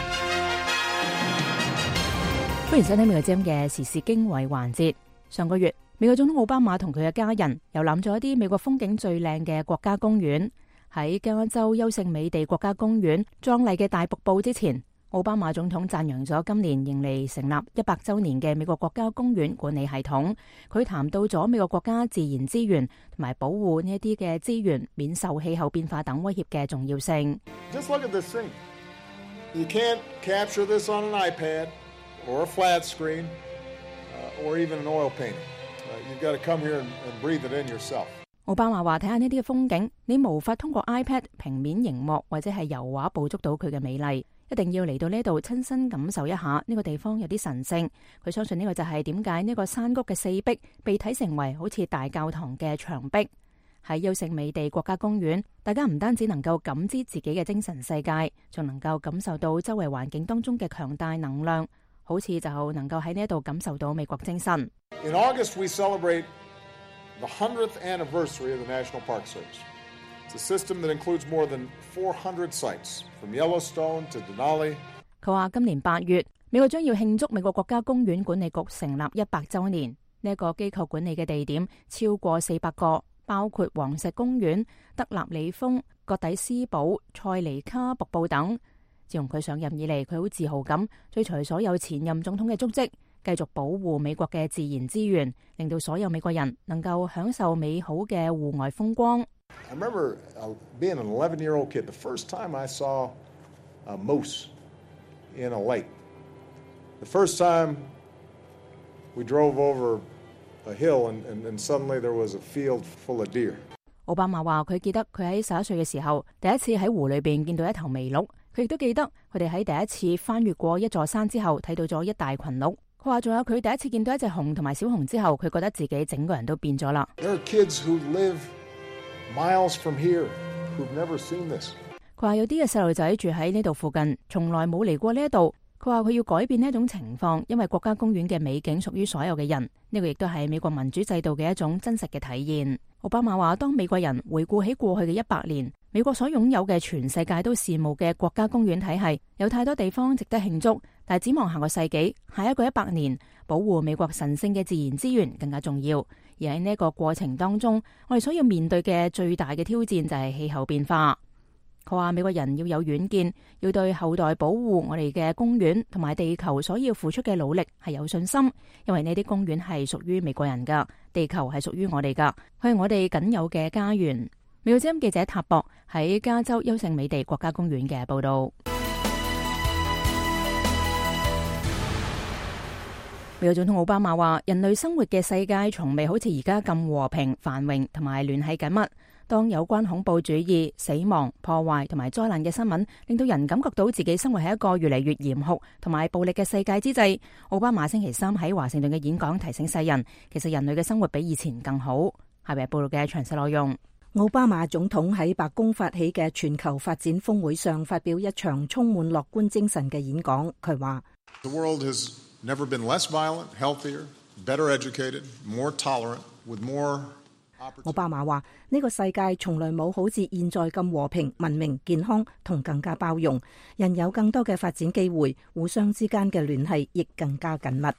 歡迎收聽美國之音嘅時事經緯環節。上個月，美國總統奧巴馬同佢嘅家人遊覽咗一啲美國風景最靚嘅國家公園。喺加州優勝美地國家公園壯麗嘅大瀑布之前，奧巴馬總統讚揚咗今年迎嚟成立100週年嘅美國國家公園管理系統。佢談到咗美國國家自然資源同埋保護呢一啲嘅資源免受氣候變化等威脅嘅重要性。 Just look at this thing. You can't capture this on an iPad or a flat screen or even an oil painting. You've got to come here and breathe it in yourself. 奧巴馬話：睇下呢啲嘅風景，你無法通過 iPad 平面熒幕或者係油畫捕捉到佢嘅美麗，一定要嚟到呢度親身感受一下呢個地方有啲神聖。佢相信呢個就係點解呢個山谷嘅四壁被睇成為好似大教堂嘅牆壁。喺優勝美地國家公園，大家唔單止能夠感知自己嘅精神世界，仲能夠感受到周圍環境當中嘅強大能量，好似就能夠喺呢度感受到美國精神。 In August, we celebrate the 100th anniversary of the National Park Service. It's a system that includes more than 400 sites, from Yellowstone to Denali. 佢話今年8月，美國將要慶祝美國國家公園管理局成立100週年。呢一個機構管理嘅地點超過400個，包括黃石公園、德納里峰、葛底斯堡、塞尼卡瀑布等。自從佢上任以嚟，佢好自豪咁追隨所有前任總統嘅足跡，繼續保護美國嘅自然資源，令到所有美國人能夠享受美好嘅戶外風光。 I remember being an 11-year-old kid. The first time I saw a moose in a lake. The first time we drove over a hill and suddenly there was a field full of deer. 奧巴馬話：佢記得佢喺11歲嘅時候，第一次喺湖裏邊見到一頭麋鹿。佢亦都記得佢哋喺第一次翻越過一座山之後，睇到咗一大群鹿。佢話仲有佢第一次見到一隻熊同埋小熊之後，佢覺得自己整個人都變咗啦。 There are kids who live miles from here who've never seen this. 佢話有啲嘅細路仔住喺呢度附近，從來冇嚟過呢一度。佢話佢要改變呢一種情況，因為國家公園嘅美景屬於所有嘅人。呢個亦都係美國民主制度嘅一種真實嘅體現。奧巴馬話：當美國人回顧起過去嘅100年，美國所擁有嘅全世界都羨慕嘅國家公園體系，有太多地方值得慶祝。但係展望下個世紀，下一個100年，保護美國神聖嘅自然資源更加重要。而喺呢個過程當中，我哋所要面對嘅最大嘅挑戰就係氣候變化。佢話美國人要有遠見，要對後代保護我哋嘅公園同埋地球所要付出嘅努力係有信心，因為呢啲公園係屬於美國人噶，地球係屬於我哋噶，佢係我哋僅有嘅家園。美國之音記者塔博喺加州優勝美地國家公園嘅報道。美國總統奧巴馬話：人類生活嘅世界從未好似而家咁和平、繁榮同埋聯繫緊密。當有關恐怖主義、死亡、破壞同埋災難嘅新聞令到人感覺到自己生活喺一個越嚟越嚴酷同埋暴力嘅世界之際，奧巴馬星期3喺華盛頓嘅演講提醒世人，其實人類嘅生活比以前更好。下面報道嘅詳細內容。 奧巴馬總統喺白宮發起嘅全球發展峰會上發表一場充滿樂觀精神嘅演講。佢話 ：The world has never been less violent, healthier, better educated, more tolerant, with more。 奧巴馬話：呢個世界從來冇好似現在咁和平、文明、健康同更加包容，人有更多嘅發展機會，互相之間嘅聯繫亦更加緊密。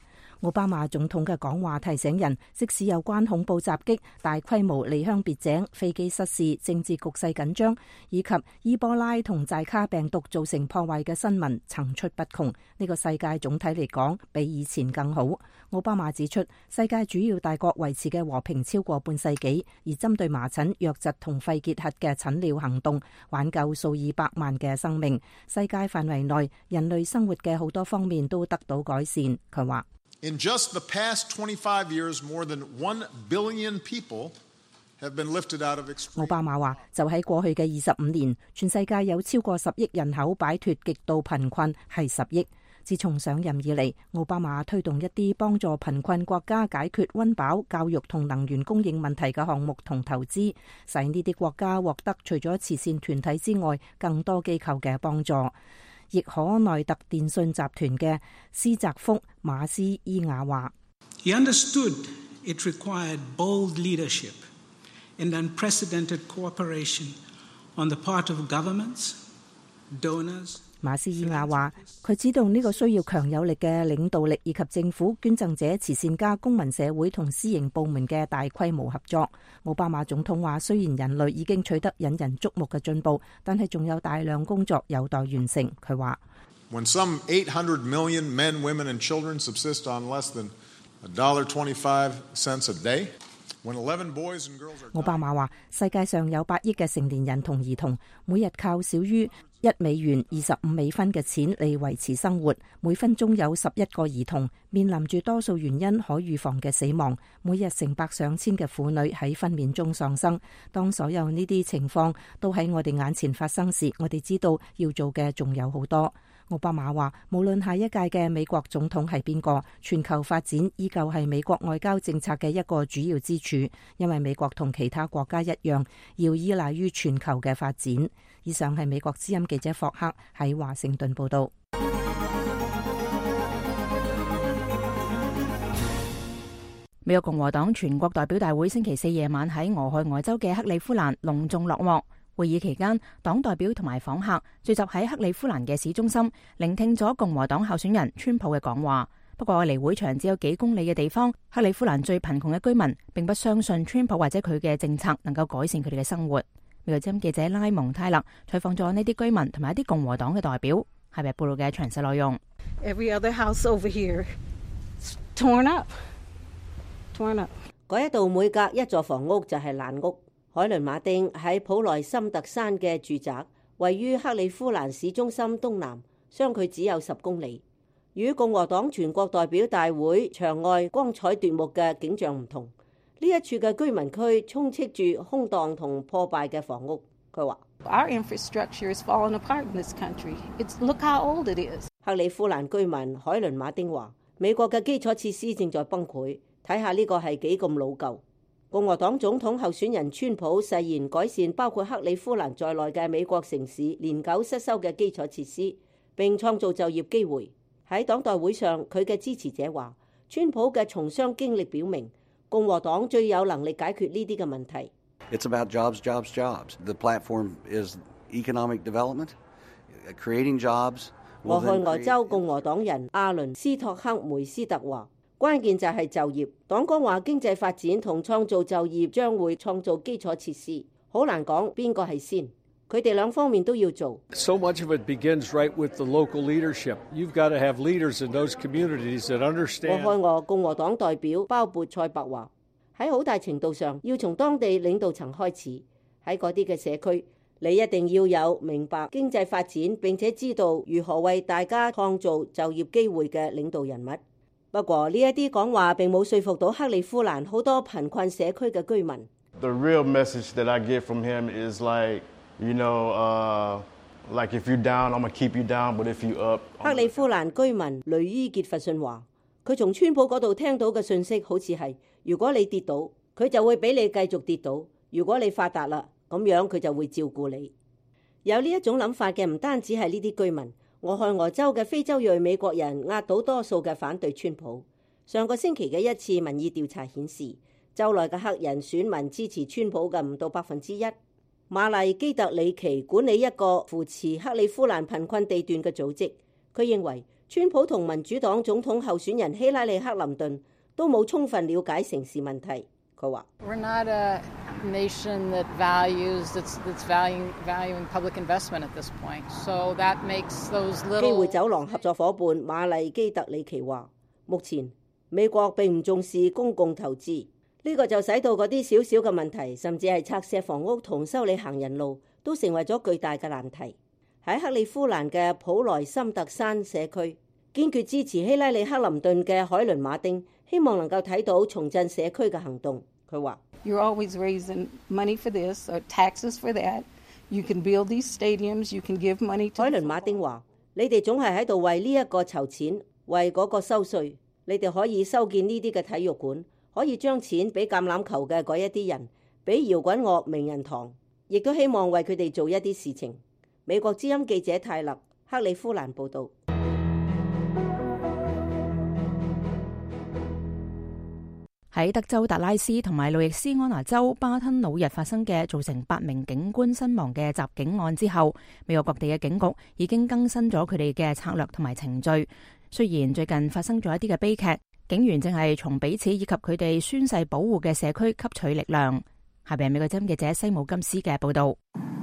奧巴馬總統嘅講話提醒人，即使有關恐怖襲擊、大規模離鄉別井、飛機失事、政治局勢緊張，以及伊波拉同寨卡病毒造成破壞嘅新聞層出不窮。呢個世界總體嚟講比以前更好。奧巴馬指出，世界主要大國維持嘅和平超過半世紀，而針對麻疹、瘧疾同肺結核嘅診療行動，挽救數以百萬嘅生命。世界範圍內，人類生活嘅好多方面都得到改善。佢話 ：In just the past 25 years, more than 1 billion people have been lifted out of extreme. 奧巴馬話：就喺過去嘅25年，全世界有超過10億人口擺脫極度貧困，係10億。自從上任以嚟，奧巴馬推動一啲幫助貧困國家解決溫飽、教育同能源供應問題嘅項目同投資，使呢啲國家獲得除咗慈善團體之外，更多機構嘅幫助。亦可內特電訊集團嘅斯澤福馬斯伊亞話 ：He understood it required bold leadership and unprecedented cooperation on the part of governments, donors. 馬斯伊亞話：佢知道呢個需要強有力嘅領導力，以及政府、捐贈者、慈善家、公民社會同私營部門嘅大規模合作。奧巴馬總統話：雖然人類已經取得引人矚目嘅進步，但係仲有大量工作有待完成。佢話 ：When some 800 million men, women and children subsist on less than $1.25 a day. 奧巴馬話：世界上有8億嘅成年人同兒童，每日靠少於$1.25嘅錢嚟維持生活。每分鐘有11個兒童面臨住多數原因可預防嘅死亡。每日成百上千嘅婦女喺分娩中喪生。當所有呢啲情況都喺我哋眼前發生時，我哋知道要做嘅仲有好多。奧巴馬話：無論下一屆嘅美國總統係邊個，全球發展依舊係美國外交政策嘅一個主要支柱，因為美國同其他國家一樣，要依賴於全球嘅發展。以上係美國之音記者霍克喺華盛頓報道。 美國共和黨全國代表大會星期4夜晚喺俄亥俄州嘅克里夫蘭隆重落幕。會議期間，黨代表同埋訪客聚集喺克里夫蘭嘅市中心，聆聽咗共和黨候選人川普嘅講話。不過離會場只有幾公里嘅地方，克里夫蘭最貧窮嘅居民並不相信川普或者佢嘅政策能夠改善佢哋嘅生活。美國之音記者拉蒙泰勒採訪咗呢啲居民同埋一啲共和黨嘅代表，下邊報道嘅詳細內容。 Every other house over here torn up. 嗰一度每隔一座房屋就係爛屋。海倫馬丁喺普萊森特山嘅住宅，位於克里夫蘭市中心東南，相距只有10公里。與共和黨全國代表大會場外光彩奪目嘅景象唔同，呢一處嘅居民區充斥住空蕩同破敗嘅房屋。佢話 ：Our infrastructure is falling apart in this country. Look how old it is. 克里夫蘭居民海倫馬丁話：美國嘅基礎設施正在崩潰，睇下呢個係幾咁老舊。共和黨總統候選人川普誓言改善包括克里夫蘭在內嘅美國城市年久失修嘅基礎設施，並創造就業機會。喺黨代會上，佢嘅支持者話，川普嘅從商經歷表明，共和黨最有能力解決呢啲嘅問題。 It's about jobs, jobs, jobs. The platform is economic development, creating jobs. 俄亥俄州共和黨人阿倫斯托克梅斯特話：關鍵就係就業。黨綱話經濟發展同創造就業將會創造基礎設施，好難講邊個係先。佢哋兩方面都要做。 So much of it begins right with the local leadership. You've got to have leaders in those communities that understand. 俄亥俄共和黨代表鮑勃塞伯話：喺好大程度上要從當地領導層開始，喺嗰啲嘅社區，你一定要有明白經濟發展並且知道如何為大家創造就業機會嘅領導人物。不過呢一啲講話並冇說服到克里夫蘭好多貧困社區嘅居民。 The real message that I get from him is like, you know, like if you're down, I'm gonna keep you down, but if you up。 克里夫蘭居民雷伊傑弗遜話：佢從川普嗰度聽到嘅信息好似係，如果你跌倒，佢就會俾你繼續跌倒；如果你發達啦，咁樣佢就會照顧你。有呢一種諗法嘅唔單止係呢啲居民。俄亥俄州嘅非洲裔美國人壓倒多數嘅反對川普。上個星期嘅一次民意調查顯示，州內嘅黑人選民支持川普嘅唔到1%。馬麗基特里奇管理一個扶持克里夫蘭貧困地段嘅組織，佢認為川普同民主黨總統候選人希拉里·克林頓都冇充分了解城市問題。佢話 ：We're not a nation that values that's valuing public investment at this point. So that makes those little 機會走廊合作伙伴馬麗基特里奇話：目前美國並唔重視公共投資，呢個就使到嗰啲小小嘅問題，甚至係拆卸房屋同修理行人路，都成為咗巨大嘅難題。喺克利夫蘭嘅普萊森特山社區，堅決支持希拉里·克林頓嘅海倫馬丁，希望能夠睇到重振社區嘅行動。佢話 ：You're always raising money for this or taxes for that. You can build these stadiums. You can give money to。海倫馬丁話：你哋總係喺度為呢一個籌錢，為嗰個收稅。你哋可以修建呢啲嘅體育館，可以將錢俾橄欖球嘅嗰一啲人，俾搖滾樂名人堂，亦都希望為佢哋做一啲事情。美國之音記者泰勒克里夫蘭報導。 喺德州達拉斯同埋路易斯安那州巴吞魯日發生嘅造成8名警官身亡嘅襲警案之後，美國各地嘅警局已經更新咗佢哋嘅策略同埋程序。雖然最近發生咗一啲嘅悲劇，警員正係從彼此以及佢哋宣誓保護嘅社區吸取力量。下邊係美國之音記者西姆金斯嘅報導。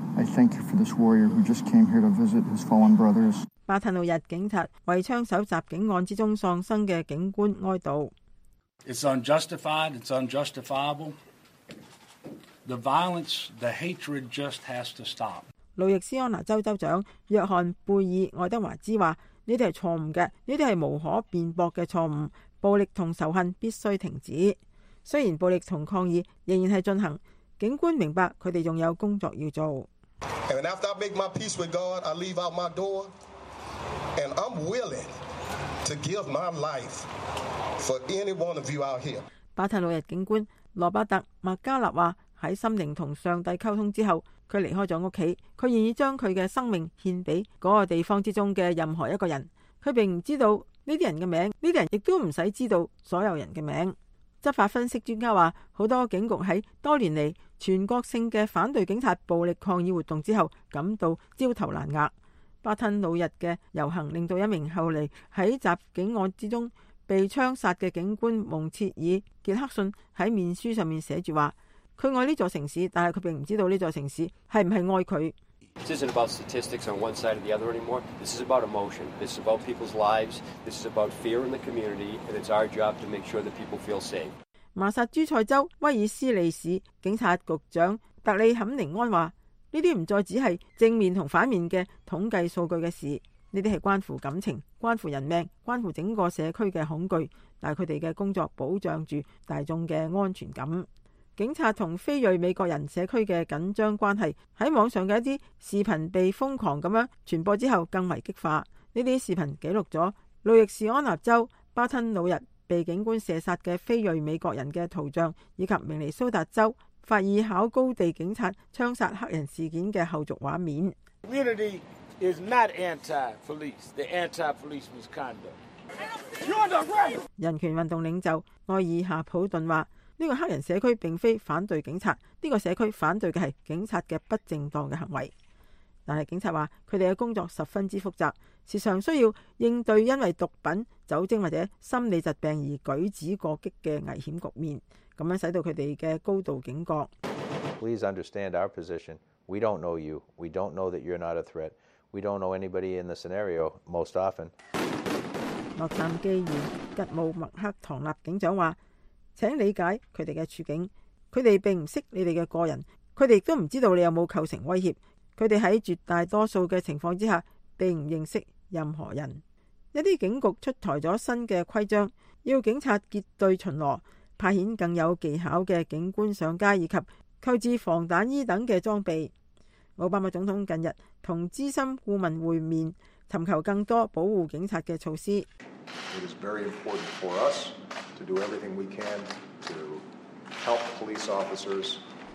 巴吞魯日警察為槍手襲警案之中喪生嘅警官哀悼。 It's unjustified. It's unjustifiable. The violence, the hatred just has to stop. 路易斯安那州州長約翰貝爾愛德華茲話：呢啲係錯誤嘅，呢啲係無可辯駁嘅錯誤。暴力同仇恨必須停止。雖然暴力同抗議仍然係進行，警官明白佢哋仲有工作要做。 And after I make my peace with God, I leave out my door, and I'm willing to give my life for any one of you out here. 巴特魯日警官羅伯特麥加納話：喺心靈同上帝溝通之後，佢離開咗屋企，佢願意將佢嘅生命獻俾嗰個地方之中嘅任何一個人。佢並唔知道呢啲人嘅名，呢啲人亦都唔使知道所有人嘅名。執法分析專家話，好多警局喺多年嚟全國性嘅反對警察暴力抗議活動之後，感到焦頭爛額。巴吞魯日嘅遊行令到一名後嚟喺襲警案之中被槍殺嘅警官蒙切爾傑克遜喺面書上面寫住話：佢愛呢座城市，但係佢並唔知道呢座城市係唔係愛佢。 This isn't about statistics on one side or the other anymore. This is about emotion. This is about people's lives. This is about fear in the community, and it's our job to make sure that people feel safe. 馬薩諸塞州威爾斯利市警察局長特里坎寧安話：呢啲唔再只係正面同反面嘅統計數據嘅事，呢啲係關乎感情、關乎人命、關乎整個社區嘅恐懼，但係佢哋嘅工作保障住大眾嘅安全感。警察同非裔美國人社區嘅緊張關係喺網上嘅一啲視頻被瘋狂咁樣傳播之後更為激化。呢啲視頻記錄咗路易斯安那州巴吞魯日被警官射殺嘅非裔美國人嘅圖像，以及明尼蘇達州法爾考高地警察槍殺黑人事件嘅後續畫面。 Community is not anti-police. The anti-police misconduct. 人權運動領袖愛爾夏普頓話：呢個黑人社區並非反對警察，呢個社區反對嘅係警察嘅不正當嘅行為。但係警察話佢哋嘅工作十分之複雜，時常需要應對因為毒品、酒精或者心理疾病而舉止過激嘅危險局面，咁樣使到佢哋嘅高度警覺。 Please understand our position. We don't know you. We don't know that you're not a threat. We don't know anybody in the scenario most often. 洛杉磯縣吉姆麥克唐納警長話：請理解佢哋嘅處境，佢哋並唔識你哋嘅個人，佢哋亦都唔知道你有冇構成威脅。佢哋喺絕大多數嘅情況之下並唔認識任何人。一啲警局出台咗新嘅規章，要警察結隊巡邏，派遣更有技巧嘅警官上街，以及購置防彈衣等嘅裝備。奧巴馬總統近日同資深顧問會面，尋求更多保護警察嘅措施。 It is very important for us to do everything we can to help police officers.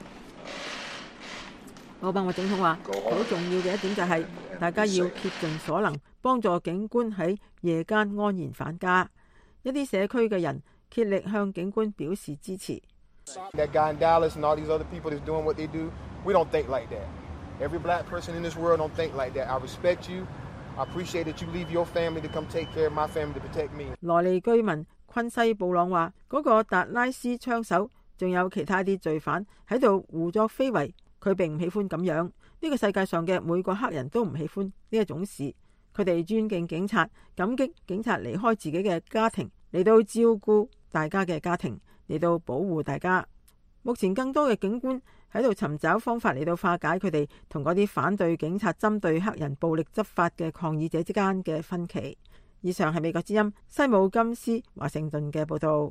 奧巴馬總統話：好重要嘅一點就係大家要竭盡所能幫助警官喺夜間安然返家。一啲社區嘅人竭力向警官表示支持。 That guy in Dallas and all these other people that's doing what they do, we don't think like that. Every black person in this world don't think like that. I respect you. I appreciate that you leave your family to come take care of my family to protect me. 羅利居民昆西布朗話：嗰個達拉斯槍手仲有其他啲罪犯喺度胡作非為，佢並唔喜歡咁樣。呢個世界上嘅每個黑人都唔喜歡呢一種事。佢哋尊敬警察，感激警察離開自己嘅家庭嚟到照顧大家嘅家庭，嚟到保護大家。目前更多嘅警官喺度尋找方法嚟到化解佢哋同嗰啲反對警察針對黑人暴力執法嘅抗議者之間嘅分歧。以上係美國之音西姆金斯華盛頓嘅報道。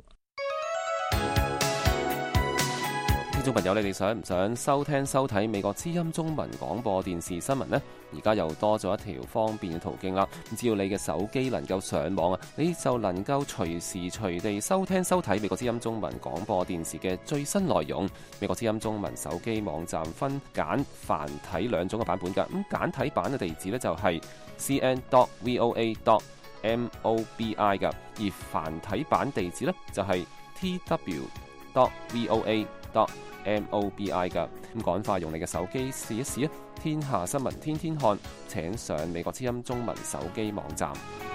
聽眾朋友，你哋想唔想收聽收睇美國之音中文廣播電視新聞呢？而家又多咗一條方便嘅途徑啦！只要你嘅手機能夠上網啊，你就能夠隨時隨地收聽收睇美國之音中文廣播電視嘅最新內容。美國之音中文手機網站分簡繁體兩種嘅版本㗎。咁簡體版嘅地址呢，就係 cn.voa.mobi 㗎，而繁體版地址呢，就係 tw.voa.mobi 㗎。咁趕快用你嘅手機試一試啊！天下新聞天天看，請上美國之音中文手機網站。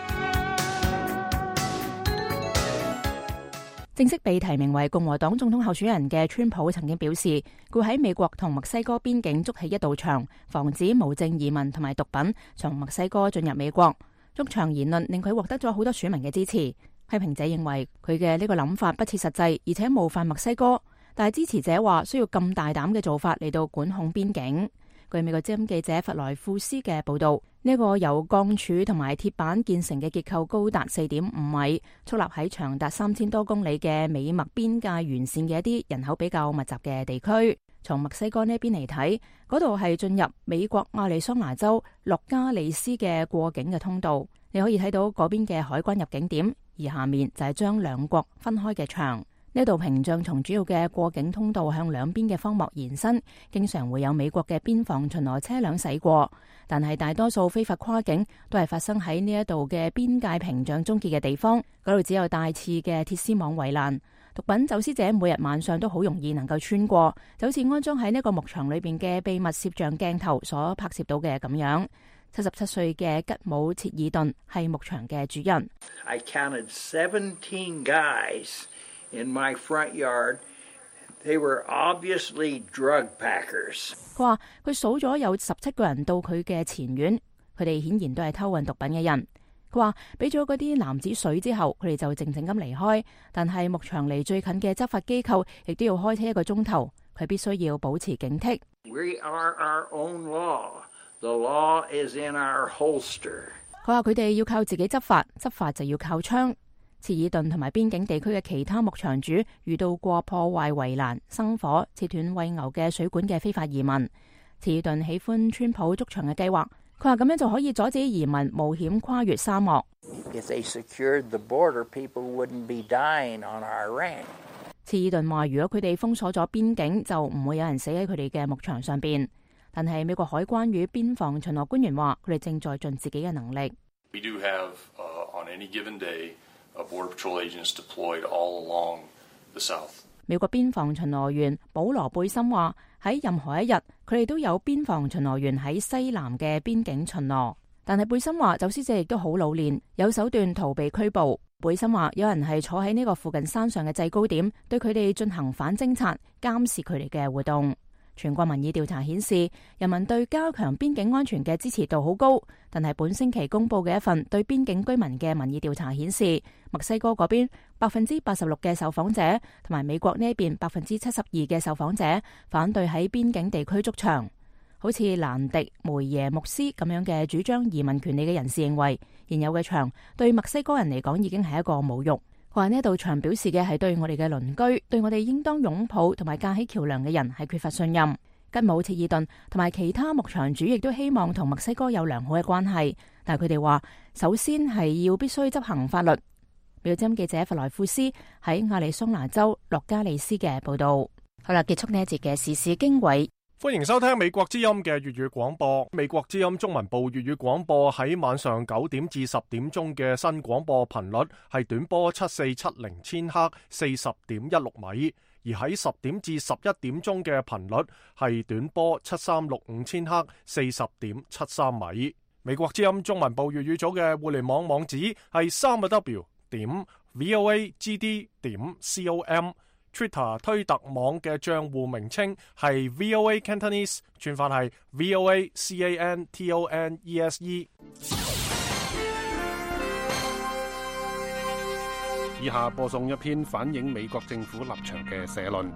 正式被提名為共和黨總統候選人嘅川普曾經表示，佢喺美國同墨西哥邊境築起一道牆，防止無證移民同埋毒品從墨西哥進入美國。築牆言論令佢獲得咗好多選民嘅支持。批評者認為佢嘅呢個諗法不切實際，而且冒犯墨西哥。但係支持者話需要咁大膽嘅做法嚟到管控邊境。據美國之音記者弗萊庫斯嘅報道，呢個由鋼柱同埋鐵板建成嘅結構高達4.5米，矗立喺長達3000多公里嘅美墨邊界沿線嘅一啲人口比較密集嘅地區。從墨西哥呢邊嚟睇，嗰度係進入美國亞利桑那州洛加利斯嘅過境嘅通道。你可以睇到嗰邊嘅海關入境點，而下面就係將兩國分開嘅牆。呢道屏障從主要嘅過境通道向兩邊嘅荒漠延伸，經常會有美國嘅邊防巡邏車輛駛過，但係大多數非法跨境都係發生喺呢一度嘅邊界屏障終結嘅地方，嗰度只有帶刺嘅鐵絲網圍欄。毒品走私者每日晚上都好容易能夠穿過，就好似安裝喺呢個牧場裏邊嘅秘密攝像鏡頭所拍攝到嘅咁樣。77歲嘅吉姆切爾頓係牧場嘅主人。 I counted 17 guys in my front yard. They were obviously drug packers. 佢話佢數咗有17個人到佢嘅前院，佢哋顯然都係偷運毒品嘅人。佢話俾咗嗰啲男子水之後，佢哋就靜靜咁離開。但係牧場離最近嘅執法機構亦都要開車1個鐘頭，佢必須要保持警惕。 We are our own law. The law is in our holster. 佢話佢哋要靠自己執法，執法就要靠槍。切爾頓同埋邊境地區嘅其他牧場主遇到過破壞圍欄、生火、切斷餵牛嘅水管嘅非法移民。切爾頓喜歡川普築牆嘅計劃，佢話咁樣就可以阻止移民冒險跨越沙漠。 If they secured the border, people wouldn't be dying on our ranch. 切爾頓話：如果佢哋封鎖咗邊境，就唔會有人死喺佢哋嘅牧場上邊。但係美國海關與邊防巡邏官員話，佢哋正在盡自己嘅能力。 We do have, on any given day, Border Patrol agents deployed all along the south. 美國邊防巡邏員保羅貝森話：喺任何一日，佢哋都有邊防巡邏員喺西南嘅邊境巡邏。但係貝森話，走私者亦都好老練，有手段逃避拘捕。貝森話，有人係坐喺呢個附近山上嘅制高點，對佢哋進行反偵察，監視佢哋嘅活動。全國民意調查顯示，人民對加強邊境安全嘅支持度好高。但係本星期公布嘅一份對邊境居民嘅民意調查顯示，墨西哥嗰邊86%嘅受訪者同埋美國呢邊72%嘅受訪者反對喺邊境地區築牆。好似蘭迪梅耶牧師咁樣嘅主張移民權利嘅人士認為，現有嘅牆對墨西哥人嚟講已經係一個侮辱。佢話呢道牆表示嘅係對我哋嘅鄰居，對我哋應當擁抱同埋架起橋樑嘅人係缺乏信任。吉姆切爾頓同埋其他牧場主亦都希望同墨西哥有良好嘅關係，但係佢哋話首先係要必須執行法律。美國之音記者弗萊庫斯喺亞利桑那州洛加利斯嘅報道。好啦，結束呢一節嘅時事經緯。 歡迎收聽美國之音嘅粵語廣播。美國之音中文部粵語廣播喺晚上9點至10點鐘嘅新廣播頻率係短波7470千赫40.16米，而喺10點至11點鐘嘅頻率係短波7365千赫40.73米。 美國之音中文部粵語組嘅互聯網網址係3w.voagd.com。Twitter 推特網嘅賬戶名稱係 VOA Cantonese， 串法係 VOA CANTONESE。 以下播送一篇反映美國政府立場嘅社論。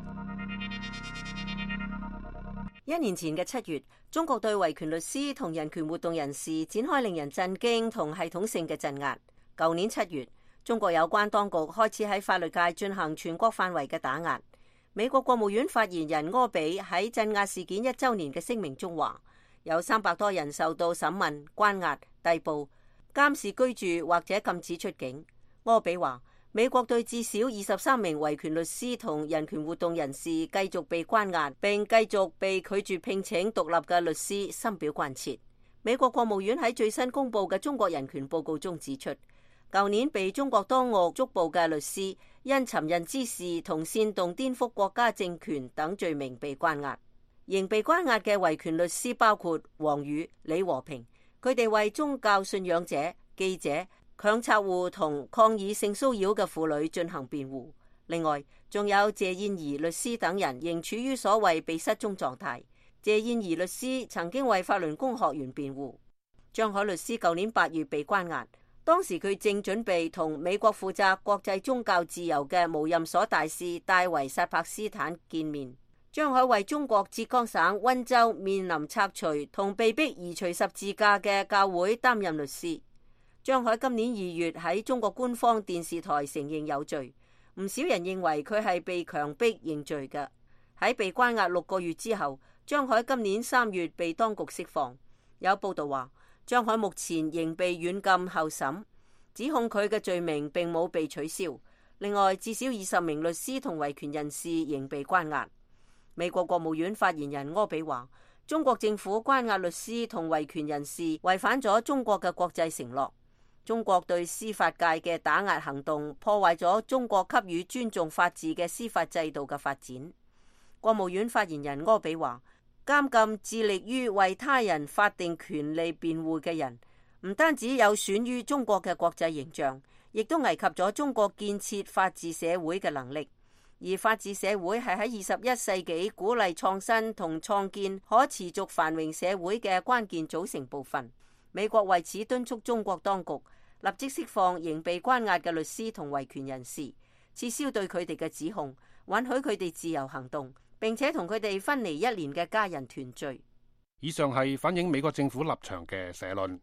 1年前嘅7月，中國對維權律師同人權活動人士展開令人震驚同系統性嘅鎮壓。舊年7月，中國有關當局開始喺法律界進行全國範圍嘅打壓。美國國務院發言人柯比喺鎮壓事件1週年嘅聲明中話，有300多人受到審問、關押、逮捕、監視居住或者禁止出境。柯比話，美國對至少23名維權律師同人權活動人士繼續被關押並繼續被拒絕聘請獨立嘅律師深表關切。美國國務院喺最新公布嘅中國人權報告中指出，舊年被中國當局捉捕嘅律師因尋釁滋事同煽動顛覆國家政權等罪名被關押。仍被關押嘅維權律師包括王宇、李和平，佢哋為宗教信仰者、記者、強拆戶同抗議性騷擾嘅婦女進行辯護。另外，仲有謝燕怡律師等人仍處於所謂被失蹤狀態。謝燕怡律師曾經為法輪功學員辯護。張海律師舊年8月被關押。當時佢正準備同美國負責國際宗教自由嘅無任所大使戴維薩帕斯坦見面。張海為中國浙江省溫州面臨拆除同被逼移除十字架嘅教會擔任律師。張海今年2月喺中國官方電視台承認有罪，唔少人認為佢係被強迫認罪嘅。喺被關押6個月之後，張海今年3月被當局釋放。有報道話，張海目前仍被軟禁候審，指控佢嘅罪名並冇被取消。另外，至少20名律師同維權人士仍被關押。美國國務院發言人柯比話，中國政府關押律師同維權人士違反咗中國嘅國際承諾。中國對司法界嘅打壓行動破壞咗中國給予尊重法治嘅司法制度嘅發展。國務院發言人柯比話，監禁致力於為他人法定權利辯護嘅人，唔單止有損於中國嘅國際形象，亦都危及咗中國建設法治社會嘅能力。而法治社會係喺21世紀鼓勵創新同創建可持續繁榮社會嘅關鍵組成部分。美國為此敦促中國當局立即釋放仍被關押嘅律師同維權人士，撤銷對佢哋嘅指控，允許佢哋自由行動，並且同佢哋分離1年嘅家人團聚。 以上係反映美國政府立場嘅社論。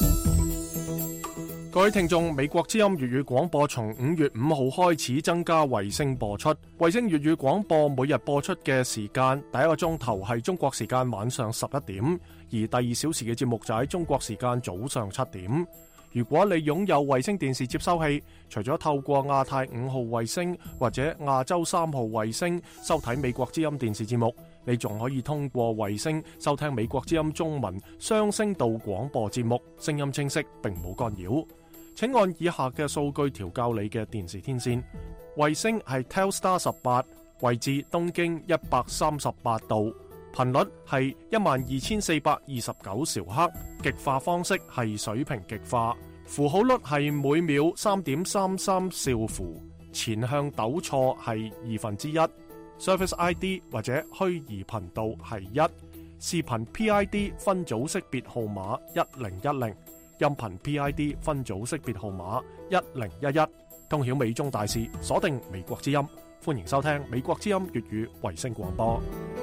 各位聽眾，美國之音粵語廣播從5月5號開始增加衛星播出。衛星粵語廣播每日播出嘅時間，第1個鐘頭係中國時間晚上11點，而第2小時嘅節目就喺中國時間早上7點。如果你擁有衛星電視接收器，除咗透過亞太5號衛星或者亞洲3號衛星收睇美國之音電視節目，你仲可以通過衛星收聽美國之音中文雙聲道廣播節目，聲音清晰並冇干擾。請按以下嘅數據調校你嘅電視天線。衛星係 Telstar 18，位置東經138度，頻率係12429兆赫，極化方式係水平極化，符號率係每秒3.33兆符，前向抖錯係1/2。Service ID 或者虛擬頻道係1，視頻 PID 分組識別號碼1010，音頻 PID 分組識別號碼1011。通曉美中大事，鎖定美國之音，歡迎收聽美國之音粵語衛星廣播。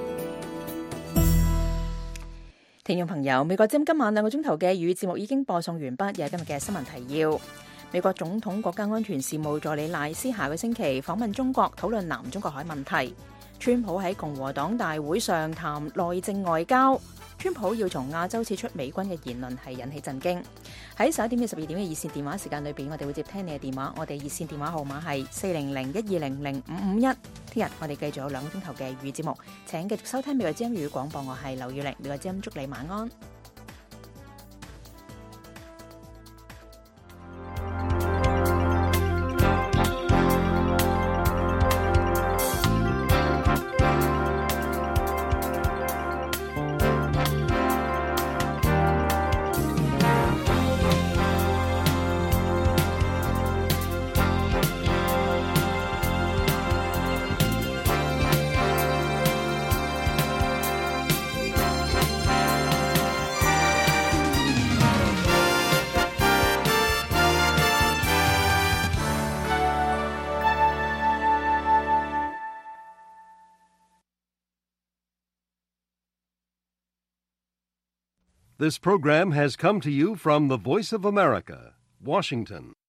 聽眾朋友，美國之音今晚2個鐘頭嘅粵語節目已經播送完畢，有今日嘅新聞提要。美國總統國家安全事務助理賴斯下個星期訪問中國，討論南中國海問題。川普喺共和黨大會上談內政外交。川普要從亞洲撤出美軍嘅言論係引起震驚。喺11點至12點嘅熱線電話時間裏邊，我哋會接聽你嘅電話。我哋熱線電話號碼係400-120-0551。聽日我哋繼續有2個鐘頭嘅粵語節目，請繼續收聽美國之音粵語廣播。我係劉宇玲，美國之音祝你晚安。 This program has come to you from the Voice of America, Washington.